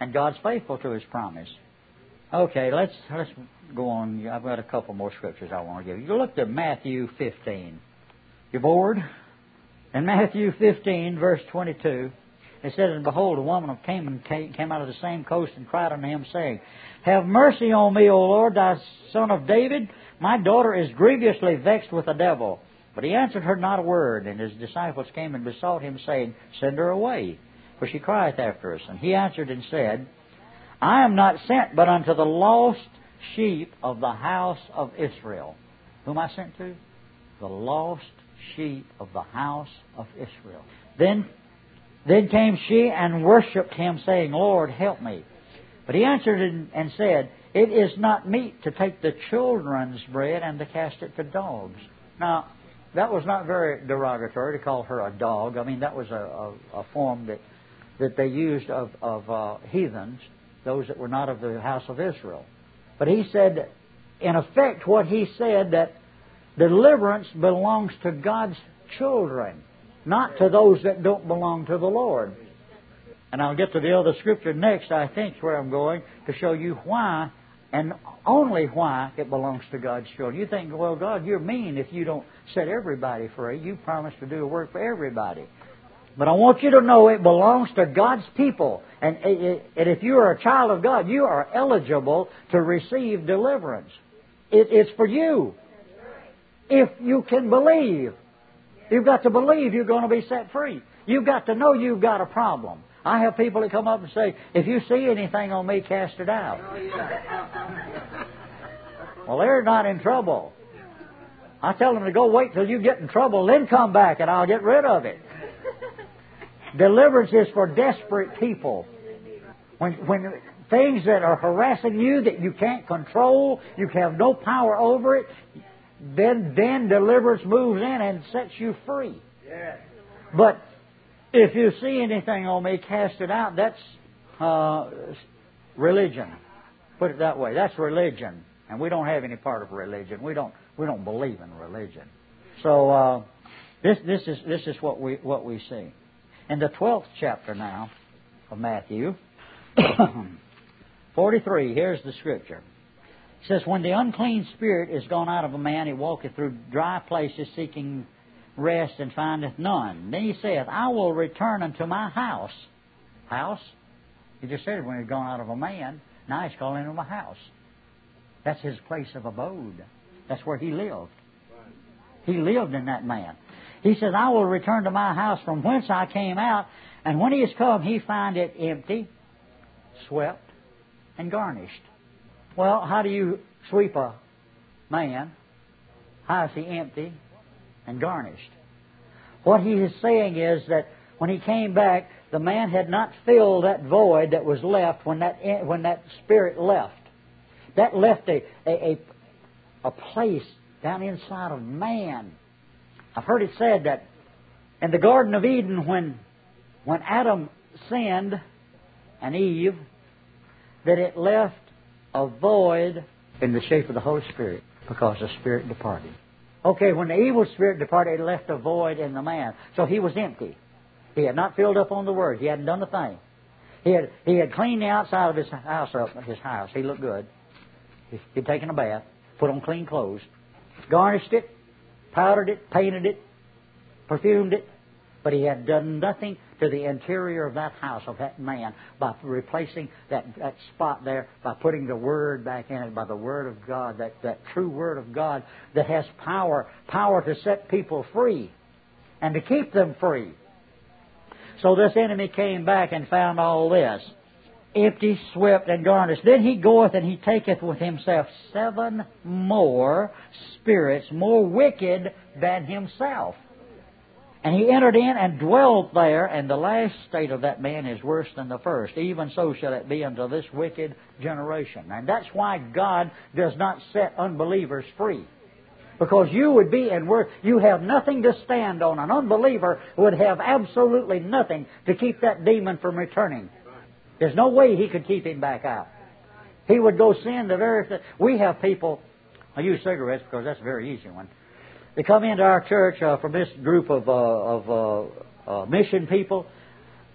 And God's faithful to His promise. Okay, let's go on. I've got a couple more scriptures I want to give you. You look at Matthew 15. You bored? In Matthew 15, verse 22, it says, And behold, a woman came out of the same coast and cried unto Him, saying, Have mercy on me, O Lord, Thy Son of David. My daughter is grievously vexed with the devil. But He answered her not a word. And His disciples came and besought Him, saying, Send her away, for she crieth after us. And He answered and said, I am not sent but unto the lost sheep of the house of Israel. Whom I sent to? The lost sheep of the house of Israel. Then came she and worshipped Him, saying, Lord, help me. But He answered and said, It is not meet to take the children's bread and to cast it to dogs. Now, that was not very derogatory to call her a dog. I mean, that was a form that they used of heathens, those that were not of the house of Israel. But He said, in effect, what He said, that deliverance belongs to God's children, not to those that don't belong to the Lord. And I'll get to the other scripture next, I think, where I'm going, to show you why, and only why, it belongs to God's children. You think, well, God, you're mean if you don't set everybody free. You promised to do a work for everybody. But I want you to know it belongs to God's people. And if you are a child of God, you are eligible to receive deliverance. It's for you. If you can believe. You've got to believe you're going to be set free. You've got to know you've got a problem. I have people that come up and say, if you see anything on me, cast it out. Well, they're not in trouble. I tell them to go wait till you get in trouble, then come back and I'll get rid of it. Deliverance is for desperate people. When things that are harassing you that you can't control, you have no power over it, then deliverance moves in and sets you free. Yes. But if you see anything on me, cast it out. That's religion. Put it that way. That's religion, and we don't have any part of religion. We don't believe in religion. So this is what we see. In the 12th chapter now of Matthew, 43. Here's the scripture. It says, When the unclean spirit is gone out of a man, he walketh through dry places, seeking rest, and findeth none. Then he saith, I will return unto my house. House? He just said when he'd gone out of a man. Now he's calling him a house. That's his place of abode. That's where he lived. He lived in that man. He says, I will return to my house from whence I came out. And when he is come, he find it empty, swept, and garnished. Well, how do you sweep a man? How is he empty and garnished? What he is saying is that when he came back, the man had not filled that void that was left when that spirit left. That left a place down inside of man. I've heard it said that in the Garden of Eden, when Adam sinned and Eve, that it left a void in the shape of the Holy Spirit because the Spirit departed. Okay, when the evil spirit departed, it left a void in the man. So he was empty. He had not filled up on the Word. He hadn't done a thing. He had cleaned the outside of his house up. His house. He looked good. He'd taken a bath, put on clean clothes, garnished it, powdered it, painted it, perfumed it, but he had done nothing to the interior of that house, of that man, by replacing that spot there, by putting the Word back in it, by the Word of God, that true Word of God that has power to set people free and to keep them free. So this enemy came back and found all this, empty, swept, and garnished. Then he goeth and he taketh with himself 7 more spirits more wicked than himself. And he entered in and dwelt there, and the last state of that man is worse than the first. Even so shall it be unto this wicked generation. And that's why God does not set unbelievers free. Because you would be, and you have nothing to stand on. An unbeliever would have absolutely nothing to keep that demon from returning. There's no way he could keep him back out. He would go sin the very thing. We have people, I use cigarettes because that's a very easy one. They come into our church from this group of mission people.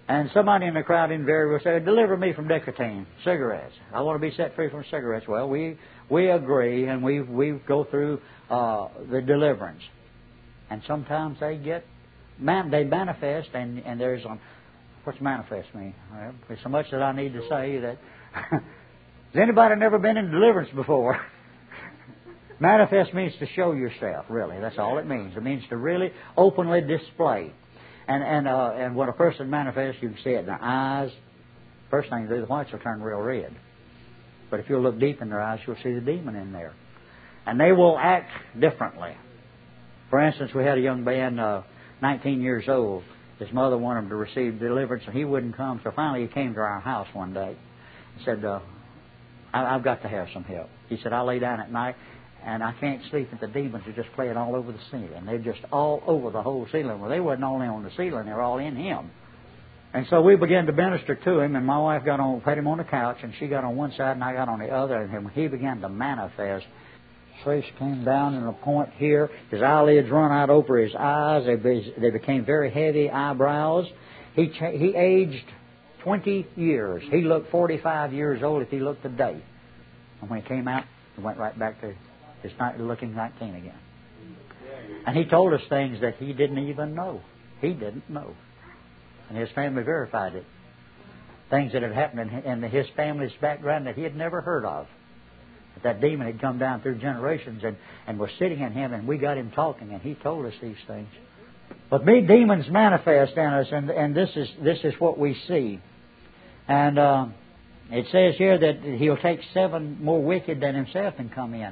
And somebody in the crowd invariably will say, deliver me from nicotine, cigarettes. I want to be set free from cigarettes. Well, we agree, and we go through the deliverance. And sometimes they manifest, and there's what's manifest mean? Well, there's so much that I need to say that has anybody never been in deliverance before? Manifest means to show yourself, really. That's all it means. It means to really openly display. And when a person manifests, you can see it in their eyes. First thing you do, the whites will turn real red. But if you'll look deep in their eyes, you'll see the demon in there. And they will act differently. For instance, we had a young man, 19 years old. His mother wanted him to receive deliverance, and he wouldn't come. So finally he came to our house one day and said, I've got to have some help. He said, I lay down at night, and I can't sleep, and the demons are just playing all over the ceiling. They're just all over the whole ceiling. Well, they wasn't only on the ceiling, they were all in him. And so we began to minister to him, and my wife had him on the couch, and she got on one side, and I got on the other, and when he began to manifest, face came down in a point here. His eyelids run out over his eyes. They became very heavy eyebrows. He aged 20 years. He looked 45 years old if he looked today. And when he came out, he went right back to his looking 19 again. And he told us things that he didn't even know. He didn't know. And his family verified it. Things that had happened in his family's background that he had never heard of. That demon had come down through generations and was sitting in him, and we got him talking, and he told us these things. But demons manifest in us, and this is what we see. And it says here that he'll take 7 more wicked than himself and come in.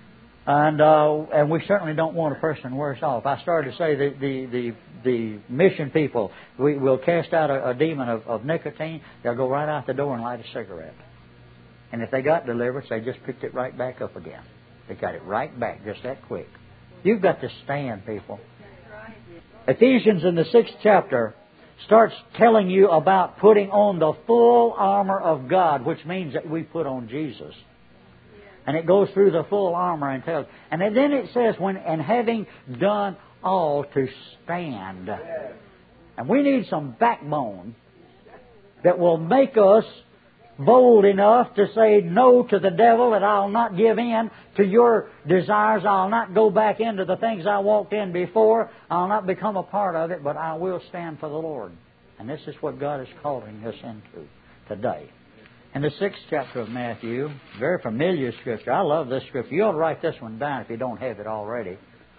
And we certainly don't want a person worse off. I started to say that the mission people, we'll cast out a demon of nicotine, they'll go right out the door and light a cigarette. And if they got deliverance, they just picked it right back up again. They got it right back just that quick. You've got to stand, people. Ephesians in the 6th chapter starts telling you about putting on the full armor of God, which means that we put on Jesus. And it goes through the full armor and tells. And then it says, and having done all, to stand. And we need some backbone that will make us bold enough to say no to the devil, that I'll not give in to your desires. I'll not go back into the things I walked in before. I'll not become a part of it, but I will stand for the Lord. And this is what God is calling us into today. In the 6th chapter of Matthew, very familiar scripture. I love this scripture. You ought to write this one down if you don't have it already.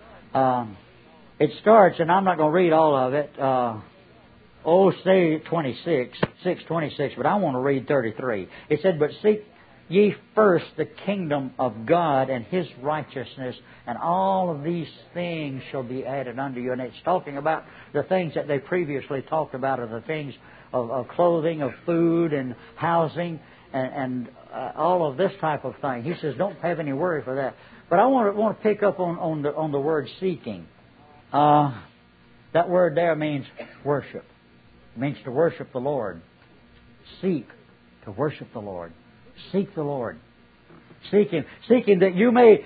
It starts, and I'm not going to read all of it. Say 6:26, but I want to read 33. It said, but seek ye first the kingdom of God and His righteousness, and all of these things shall be added unto you. And it's talking about the things that they previously talked about, are the things of clothing, of food, and housing, and all of this type of thing. He says, don't have any worry for that. But I want to pick up on the word seeking. That word there means worship. It means to worship the Lord. Seek to worship the Lord. Seek the Lord. Seek Him. Seek Him that you may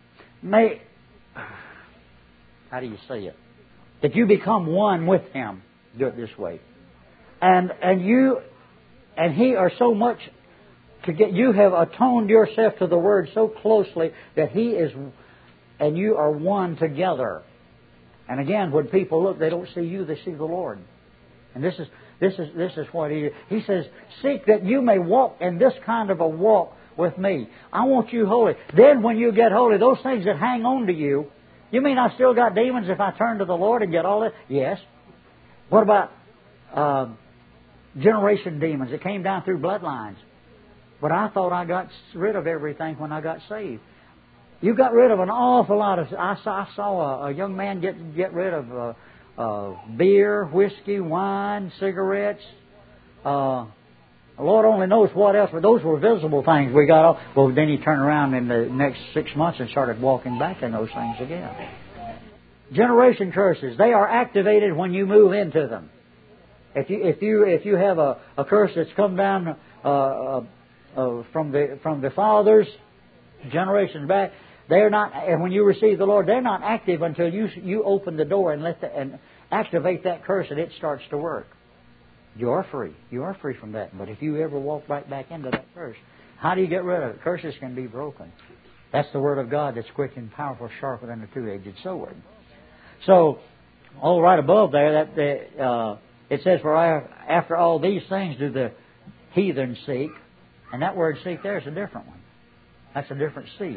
how do you say it? That you become one with Him. Do it this way. And you and He are so much you have atoned yourself to the Word so closely that He is and you are one together. And again, when people look, they don't see you, they see the Lord. And this is what He says, seek that you may walk in this kind of a walk with me. I want you holy. Then when you get holy, those things that hang on to you, you mean I still got demons if I turn to the Lord and get all that? Yes. What about generation demons that came down through bloodlines? But I thought I got rid of everything when I got saved. You got rid of an awful lot of... I saw a young man get rid of beer, whiskey, wine, cigarettes. The Lord only knows what else, but those were visible things we got off. Well, then he turned around in the next 6 months and started walking back in those things again. Generation curses, they are activated when you move into them. If you have a curse that's come down from the fathers generations back, they're not. And when you receive the Lord, they're not active until you open the door and and activate that curse, and it starts to work. You are free. You are free from that. But if you ever walk right back into that curse, how do you get rid of it? Curses can be broken. That's the Word of God that's quick and powerful, sharper than a two-edged sword. So, all right above there, it says, "For after all these things do the heathen seek." And that word "seek" there is a different one. That's a different seek.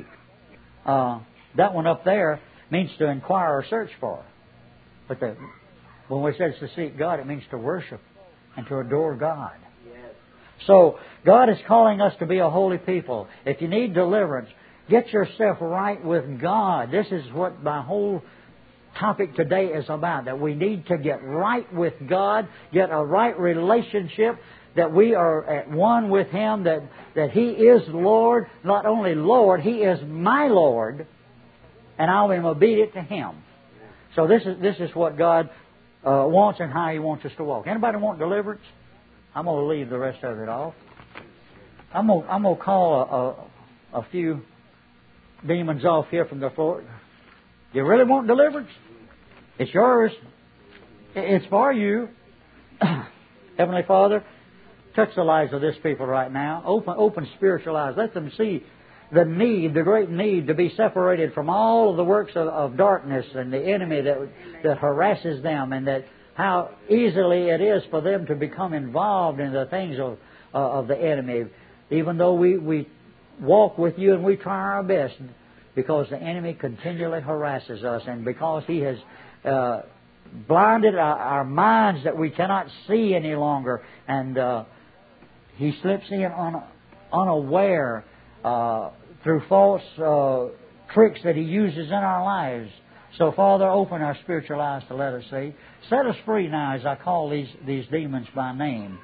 That one up there means to inquire or search for. But when we say it's to seek God, it means to worship and to adore God. So God is calling us to be a holy people. If you need deliverance, get yourself right with God. This is what my whole topic today is about, that we need to get right with God, get a right relationship, that we are at one with Him, that He is Lord, not only Lord, He is my Lord, and I am obedient to Him. So this is what God wants and how He wants us to walk. Anybody want deliverance? I'm going to leave the rest of it off. I'm going to call a few demons off here from the floor. You really want deliverance? It's yours. It's for you. Heavenly Father, touch the lives of this people right now. Open spiritual eyes. Let them see the need, the great need to be separated from all of the works of darkness and the enemy that harasses them, and that how easily it is for them to become involved in the things of the enemy. Even though we walk with you and we try our best, because the enemy continually harasses us, and because he has blinded our minds that we cannot see any longer, and he slips in unaware through false tricks that he uses in our lives. So, Father, open our spiritual eyes to let us see. Set us free now as I call these demons by name.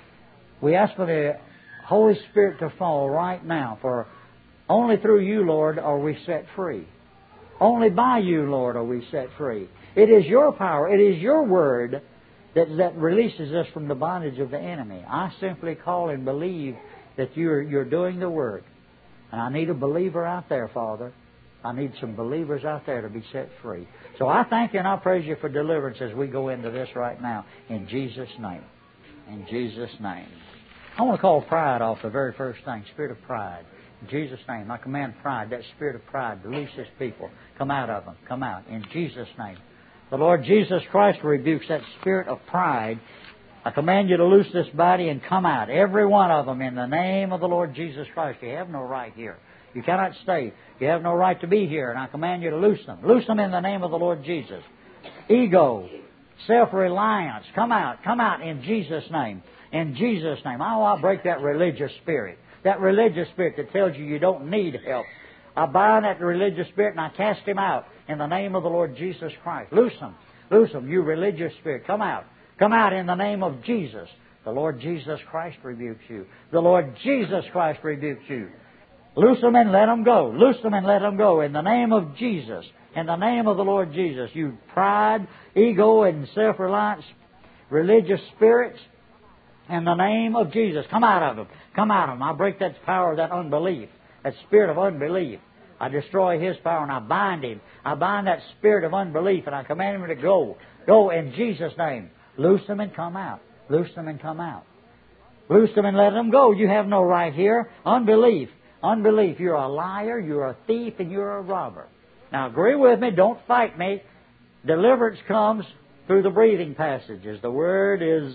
We ask for the Holy Spirit to fall right now, for only through you, Lord, are we set free. Only by you, Lord, are we set free. It is your power, it is your word that releases us from the bondage of the enemy. I simply call and believe that you're doing the work. And I need a believer out there, Father. I need some believers out there to be set free. So I thank you and I praise you for deliverance as we go into this right now. In Jesus' name. In Jesus' name. I want to call pride off the very first thing. Spirit of pride. In Jesus' name. I command pride, that spirit of pride, to loose His people. Come out of them. Come out. In Jesus' name. The Lord Jesus Christ rebukes that spirit of pride. I command you to loose this body and come out. Every one of them in the name of the Lord Jesus Christ. You have no right here. You cannot stay. You have no right to be here. And I command you to loose them. Loose them in the name of the Lord Jesus. Ego, self-reliance, come out. Come out in Jesus' name. In Jesus' name. I break that religious spirit. That religious spirit that tells you you don't need help. I bind that religious spirit and I cast him out in the name of the Lord Jesus Christ. Loose them. Loose them, you religious spirit. Come out. Come out in the name of Jesus. The Lord Jesus Christ rebukes you. The Lord Jesus Christ rebukes you. Loose them and let them go. Loose them and let them go in the name of Jesus. In the name of the Lord Jesus. You pride, ego, and self-reliance, religious spirits, in the name of Jesus. Come out of them. Come out of them. I break that power of that unbelief, that spirit of unbelief. I destroy his power and I bind him. I bind that spirit of unbelief and I command him to go. Go in Jesus' name. Loose them and come out. Loose them and come out. Loose them and let them go. You have no right here. Unbelief. Unbelief. You're a liar, you're a thief, and you're a robber. Now agree with me. Don't fight me. Deliverance comes through the breathing passages. The word is,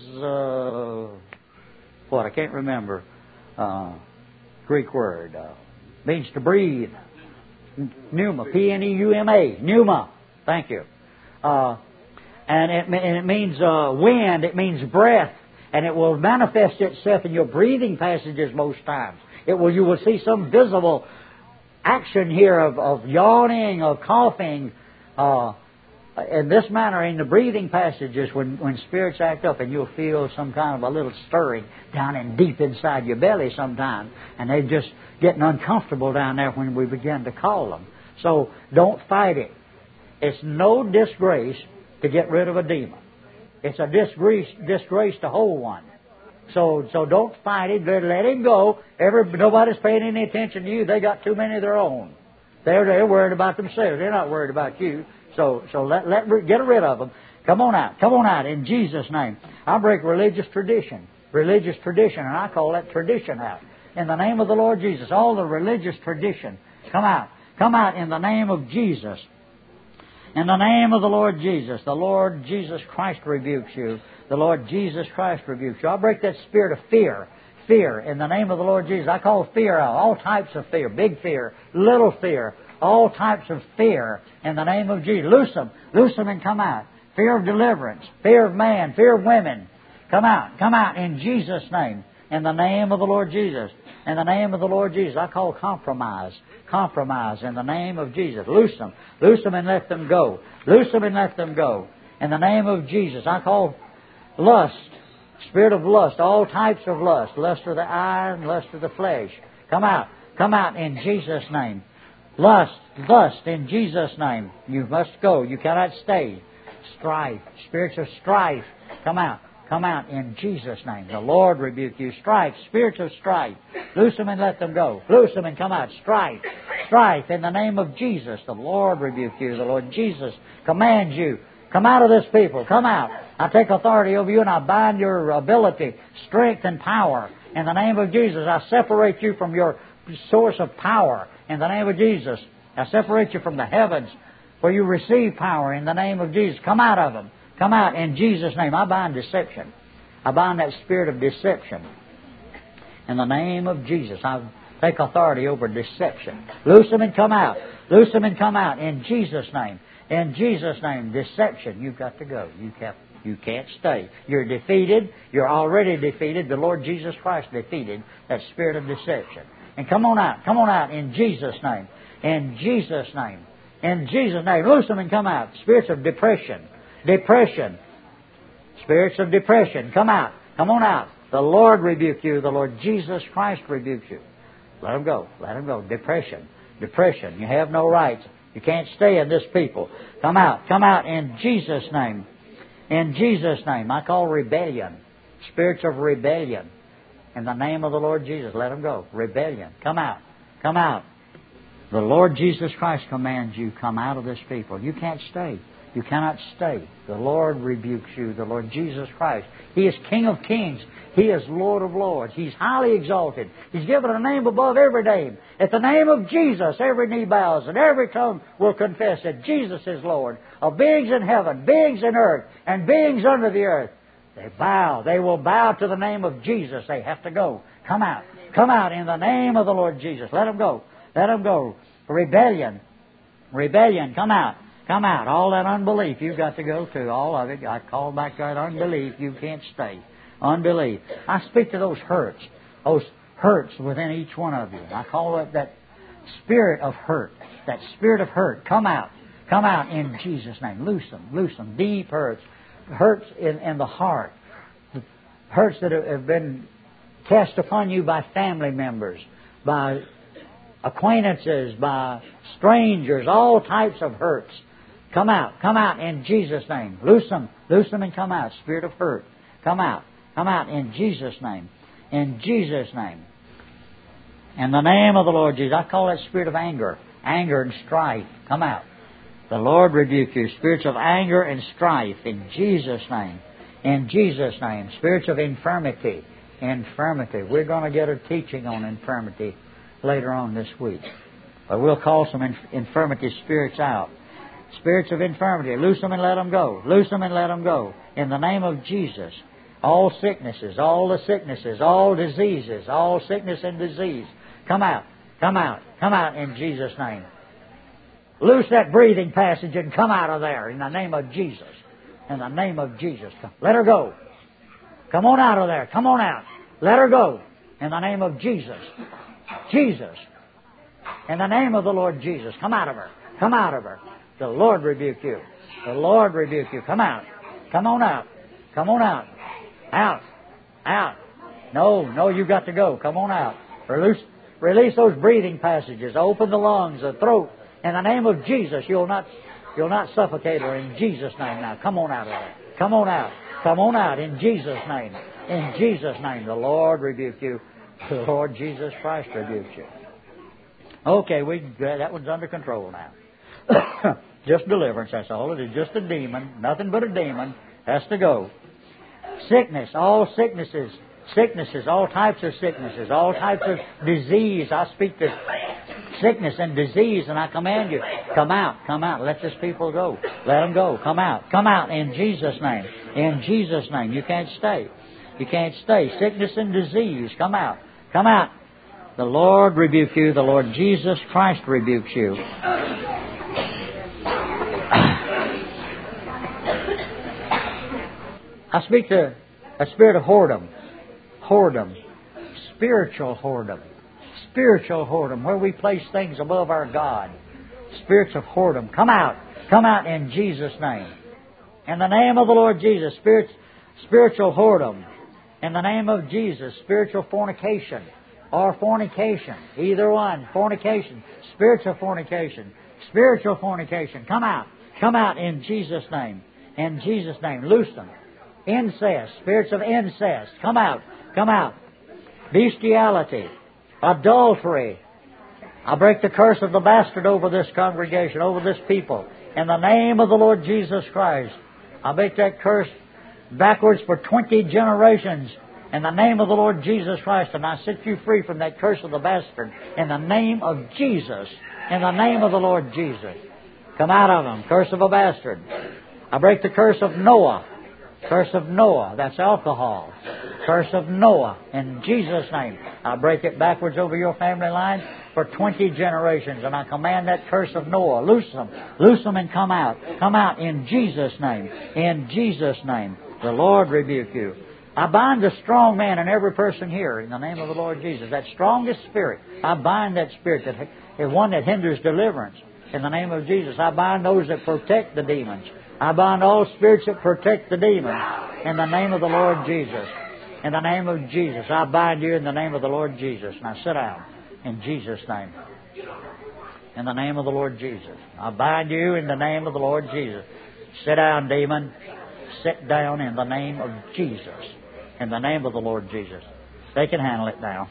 I can't remember. Greek word. Means to breathe. Pneuma. P-N-E-U-M-A. Pneuma. Thank you. And it means wind. It means breath. And it will manifest itself in your breathing passages most times. You will see some visible action here of yawning, of coughing, in this manner in the breathing passages when spirits act up, and you'll feel some kind of a little stirring down in deep inside your belly sometimes, and they're just getting uncomfortable down there when we begin to call them. So don't fight it. It's no disgrace to get rid of a demon. It's a disgrace to hold one. So don't fight it. Let him go. Nobody's paying any attention to you. They got too many of their own. They're worried about themselves. They're not worried about you. So get rid of them. Come on out. Come on out in Jesus' name. I break religious tradition. Religious tradition, and I call that tradition out. In the name of the Lord Jesus, all the religious tradition, come out. Come out in the name of Jesus. In the name of the Lord Jesus. The Lord Jesus Christ rebukes you. The Lord Jesus Christ rebukes you. I break that spirit of fear. Fear. In the name of the Lord Jesus. I call fear out. All types of fear. Big fear. Little fear. All types of fear. In the name of Jesus. Loose them. Loose them and come out. Fear of deliverance. Fear of man. Fear of women. Come out. Come out in Jesus' name. In the name of the Lord Jesus. In the name of the Lord Jesus. I call compromise. Compromise in the name of Jesus. Loose them. Loose them and let them go. Loose them and let them go. In the name of Jesus. I call lust. Spirit of lust. All types of lust. Lust of the eye and lust of the flesh. Come out. Come out in Jesus' name. Lust. Lust in Jesus' name. You must go. You cannot stay. Strife. Spirits of strife. Come out. Come out in Jesus' name. The Lord rebuke you. Strife, spirits of strife. Loose them and let them go. Loose them and come out. Strife, strife in the name of Jesus. The Lord rebuke you. The Lord Jesus commands you. Come out of this people. Come out. I take authority over you and I bind your ability, strength, and power. In the name of Jesus, I separate you from your source of power. In the name of Jesus, I separate you from the heavens where you receive power. In the name of Jesus, come out of them. Come out in Jesus' name. I bind deception. I bind that spirit of deception. In the name of Jesus, I take authority over deception. Loose them and come out. Loose them and come out in Jesus' name. In Jesus' name, deception. You've got to go. You can't stay. You're defeated. You're already defeated. The Lord Jesus Christ defeated that spirit of deception. And come on out. Come on out in Jesus' name. In Jesus' name. In Jesus' name. Loose them and come out. Spirits of depression. Depression. Spirits of depression. Come out. Come on out. The Lord rebuke you. The Lord Jesus Christ rebukes you. Let them go. Let them go. Depression. Depression. You have no rights. You can't stay in this people. Come out. Come out in Jesus' name. In Jesus' name. I call rebellion. Spirits of rebellion. In the name of the Lord Jesus. Let them go. Rebellion. Come out. Come out. The Lord Jesus Christ commands you, come out of this people. You can't stay. You cannot stay. The Lord rebukes you, the Lord Jesus Christ. He is King of kings. He is Lord of lords. He's highly exalted. He's given a name above every name. At the name of Jesus, every knee bows and every tongue will confess that Jesus is Lord. Of beings in heaven, beings in earth, and beings under the earth, they bow. They will bow to the name of Jesus. They have to go. Come out. Come out in the name of the Lord Jesus. Let them go. Let them go. Rebellion. Rebellion. Come out. Come out. All that unbelief, you've got to go to. All of it. I call back that unbelief. You can't stay. Unbelief. I speak to those hurts. Those hurts within each one of you. I call it that spirit of hurt. That spirit of hurt. Come out. Come out in Jesus' name. Loose them. Loose them. Deep hurts. Hurts in the heart. Hurts that have been cast upon you by family members, by acquaintances, by strangers. All types of hurts. Come out. Come out in Jesus' name. Loose them. Loose them and come out. Spirit of hurt. Come out. Come out in Jesus' name. In Jesus' name. In the name of the Lord Jesus. I call that spirit of anger. Anger and strife. Come out. The Lord rebuke you. Spirits of anger and strife. In Jesus' name. In Jesus' name. Spirits of infirmity. Infirmity. We're going to get a teaching on infirmity later on this week. But we'll call some infirmity spirits out. Spirits of infirmity, loose them and let them go. Loose them and let them go. In the name of Jesus. All sicknesses, all the sicknesses, all diseases, all sickness and disease. Come out. Come out. Come out in Jesus' name. Loose that breathing passage and come out of there in the name of Jesus. In the name of Jesus. Let her go. Come on out of there. Come on out. Let her go. In the name of Jesus. Jesus. In the name of the Lord Jesus. Come out of her. Come out of her. The Lord rebuke you. The Lord rebuke you. Come out. Come on out. Come on out. Out. Out. No, you've got to go. Come on out. Release those breathing passages. Open the lungs, the throat. In the name of Jesus, you'll not suffocate her in Jesus' name now. Come on out of there. Come on out. Come on out in Jesus' name. In Jesus' name. The Lord rebuke you. The Lord Jesus Christ rebukes you. Okay, that one's under control now. Just deliverance, that's all it is. Just a demon, nothing but a demon, has to go. Sickness, all sicknesses. Sicknesses, all types of sicknesses, all types of disease. I speak to sickness and disease, and I command you, come out, come out. Let this people go. Let them go. Come out in Jesus' name. In Jesus' name. You can't stay. You can't stay. Sickness and disease, come out. Come out. The Lord rebuke you. The Lord Jesus Christ rebukes you. I speak to a spirit of whoredom. Whoredom. Spiritual whoredom. Spiritual whoredom, where we place things above our God. Spirits of whoredom. Come out. Come out in Jesus' name. In the name of the Lord Jesus. Spiritual whoredom. In the name of Jesus. Spiritual fornication. Or fornication. Either one. Fornication. Spiritual fornication. Spiritual fornication. Come out. Come out in Jesus' name. In Jesus' name. Loose them. Incest. Spirits of incest. Come out. Come out. Bestiality. Adultery. I break the curse of the bastard over this congregation, over this people. In the name of the Lord Jesus Christ. I break that curse backwards for 20 generations. In the name of the Lord Jesus Christ. And I set you free from that curse of the bastard. In the name of Jesus. In the name of the Lord Jesus. Come out of them. Curse of a bastard. I break the curse of Noah. Curse of Noah. That's alcohol. Curse of Noah. In Jesus' name. I break it backwards over your family line for 20 generations. And I command that curse of Noah. Loose them. Loose them and come out. Come out in Jesus' name. In Jesus' name. The Lord rebuke you. I bind the strong man in every person here in the name of the Lord Jesus. That strongest spirit. I bind that spirit that is one that hinders deliverance. In the name of Jesus. I bind those that protect the demons. I bind all spirits that protect the demons. In the name of the Lord Jesus. In the name of Jesus. I bind you in the name of the Lord Jesus. Now sit down. In Jesus' name. In the name of the Lord Jesus. I bind you in the name of the Lord Jesus. Sit down, demon. Sit down in the name of Jesus. In the name of the Lord Jesus. They can handle it now.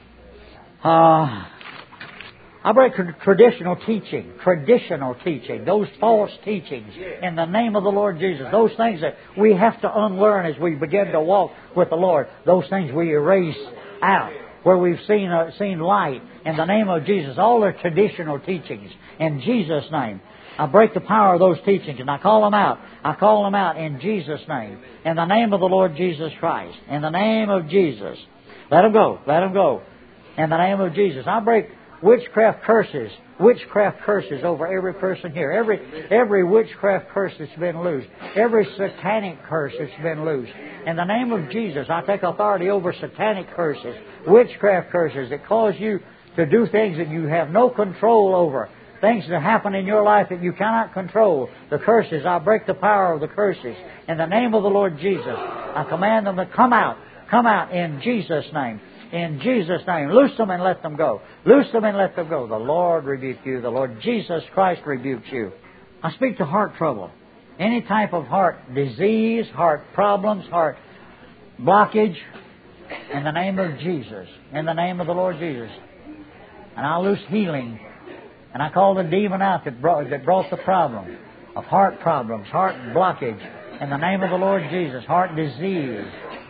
I break traditional teaching. Traditional teaching. Those false teachings. In the name of the Lord Jesus. Those things that we have to unlearn as we begin to walk with the Lord. Those things we erase out. Where we've seen light. In the name of Jesus. All the traditional teachings. In Jesus' name. I break the power of those teachings and I call them out. I call them out in Jesus' name. In the name of the Lord Jesus Christ. In the name of Jesus. Let them go. Let them go. In the name of Jesus. I break witchcraft curses. Witchcraft curses over every person here. Every witchcraft curse that's been loosed. Every satanic curse that's been loosed. In the name of Jesus, I take authority over satanic curses. Witchcraft curses that cause you to do things that you have no control over. Things that happen in your life that you cannot control. The curses, I break the power of the curses. In the name of the Lord Jesus, I command them to come out. Come out in Jesus' name. In Jesus' name. Loose them and let them go. Loose them and let them go. The Lord rebuke you. The Lord Jesus Christ rebukes you. I speak to heart trouble. Any type of heart disease, heart problems, heart blockage. In the name of Jesus. In the name of the Lord Jesus. And I loose healing. And I call the demon out that brought the problem of heart problems, heart blockage. In the name of the Lord Jesus, heart disease,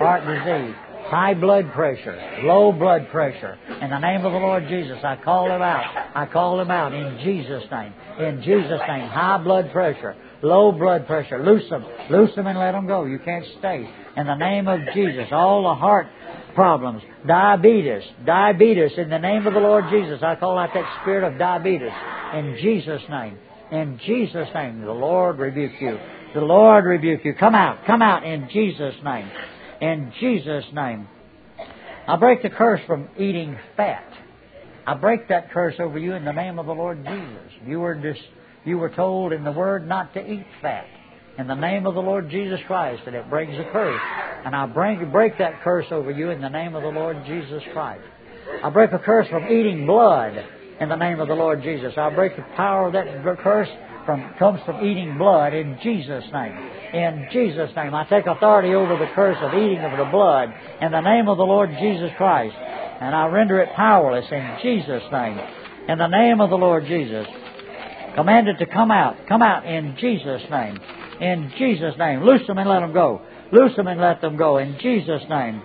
high blood pressure, low blood pressure. In the name of the Lord Jesus, I call them out. I call them out in Jesus' name. In Jesus' name, high blood pressure, low blood pressure. Loose them and let them go. You can't stay. In the name of Jesus, all the heart problems, diabetes, in the name of the Lord Jesus, I call out that spirit of diabetes in Jesus' name. In Jesus' name, the Lord rebuke you. The Lord rebuke you. Come out in Jesus' name. In Jesus' name. I break the curse from eating fat. I break that curse over you in the name of the Lord Jesus. You were told in the Word not to eat fat. In the name of the Lord Jesus Christ, and it brings a curse. And I break that curse over you in the name of the Lord Jesus Christ. I break a curse from eating blood in the name of the Lord Jesus. I break the power of that curse comes from eating blood in Jesus' name. In Jesus' name. I take authority over the curse of eating of the blood in the name of the Lord Jesus Christ. And I render it powerless in Jesus' name. In the name of the Lord Jesus. Command it to come out. Come out in Jesus' name. In Jesus' name. Loose them and let them go. Loose them and let them go in Jesus' name.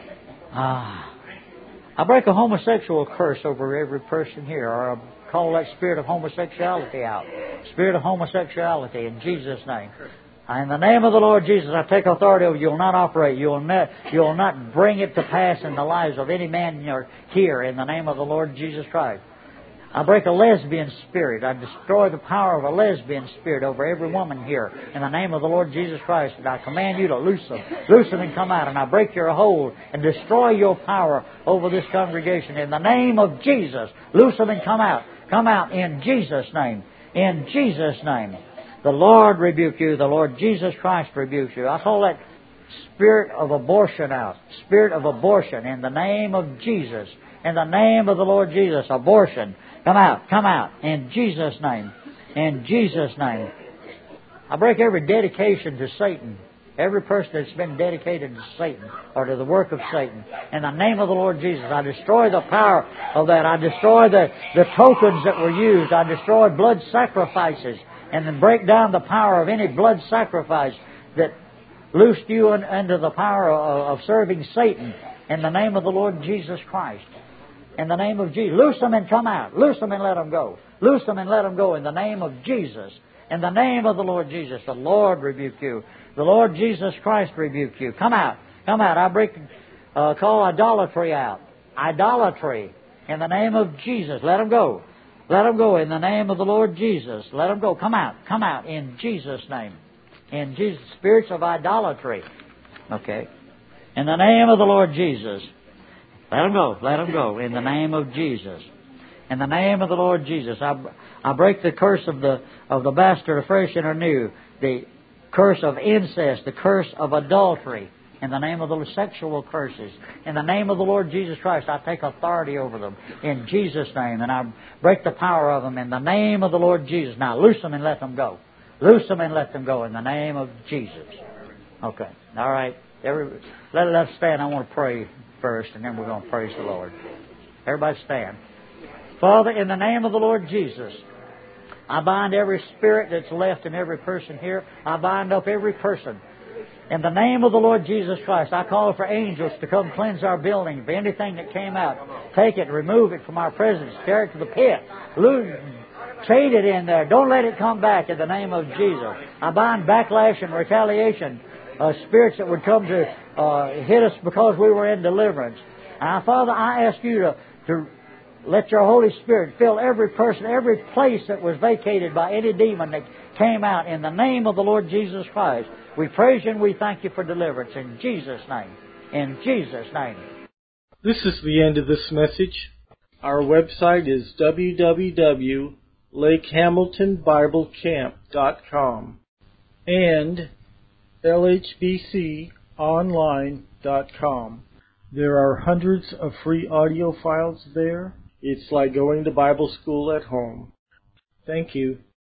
I break a homosexual curse over every person here, or I call that spirit of homosexuality out. Spirit of homosexuality in Jesus' name. In the name of the Lord Jesus, I take authority over you. You will not operate. You will not bring it to pass in the lives of any man here in the name of the Lord Jesus Christ. I break a lesbian spirit. I destroy the power of a lesbian spirit over every woman here in the name of the Lord Jesus Christ. And I command you to loose them. Loose them and come out. And I break your hold and destroy your power over this congregation in the name of Jesus. Loose them and come out. Come out in Jesus' name. In Jesus' name. The Lord rebuke you. The Lord Jesus Christ rebukes you. I call that spirit of abortion out. Spirit of abortion in the name of Jesus. In the name of the Lord Jesus. Abortion. Come out. Come out. In Jesus' name. In Jesus' name. I break every dedication to Satan. Every person that's been dedicated to Satan or to the work of Satan. In the name of the Lord Jesus, I destroy the power of that. I destroy the tokens that were used. I destroy blood sacrifices. And then break down the power of any blood sacrifice that loosed you into the power of serving Satan in the name of the Lord Jesus Christ. In the name of Jesus. Loose them and come out. Loose them and let them go. Loose them and let them go in the name of Jesus. In the name of the Lord Jesus. The Lord rebuke you. The Lord Jesus Christ rebuke you. Come out. Come out. I call idolatry out. Idolatry. In the name of Jesus. Let them go. Let them go in the name of the Lord Jesus. Let them go. Come out. Come out in Jesus' name. In Jesus. Spirits of idolatry. Okay. In the name of the Lord Jesus. Let them go. Let them go in the name of Jesus. In the name of the Lord Jesus. I break the curse of the bastard afresh and anew. The curse of incest. The curse of adultery. In the name of the sexual curses. In the name of the Lord Jesus Christ, I take authority over them. In Jesus' name. And I break the power of them in the name of the Lord Jesus. Now, loose them and let them go. Loose them and let them go in the name of Jesus. Okay. All right. Let's stand. I want to pray first, and then we're going to praise the Lord. Everybody stand. Father, in the name of the Lord Jesus, I bind every spirit that's left in every person here. I bind up every person. In the name of the Lord Jesus Christ, I call for angels to come cleanse our building. If anything that came out, take it, remove it from our presence, carry it to the pit, chain it in there. Don't let it come back in the name of Jesus. I bind backlash and retaliation, spirits that would come to hit us because we were in deliverance. And Father, I ask you to let your Holy Spirit fill every person, every place that was vacated by any demon that came out in the name of the Lord Jesus Christ. We praise you and we thank you for deliverance in Jesus' name. In Jesus' name. This is the end of this message. Our website is www.lakehamiltonbiblecamp.com and lhbconline.com. There are hundreds of free audio files there. It's like going to Bible school at home. Thank you.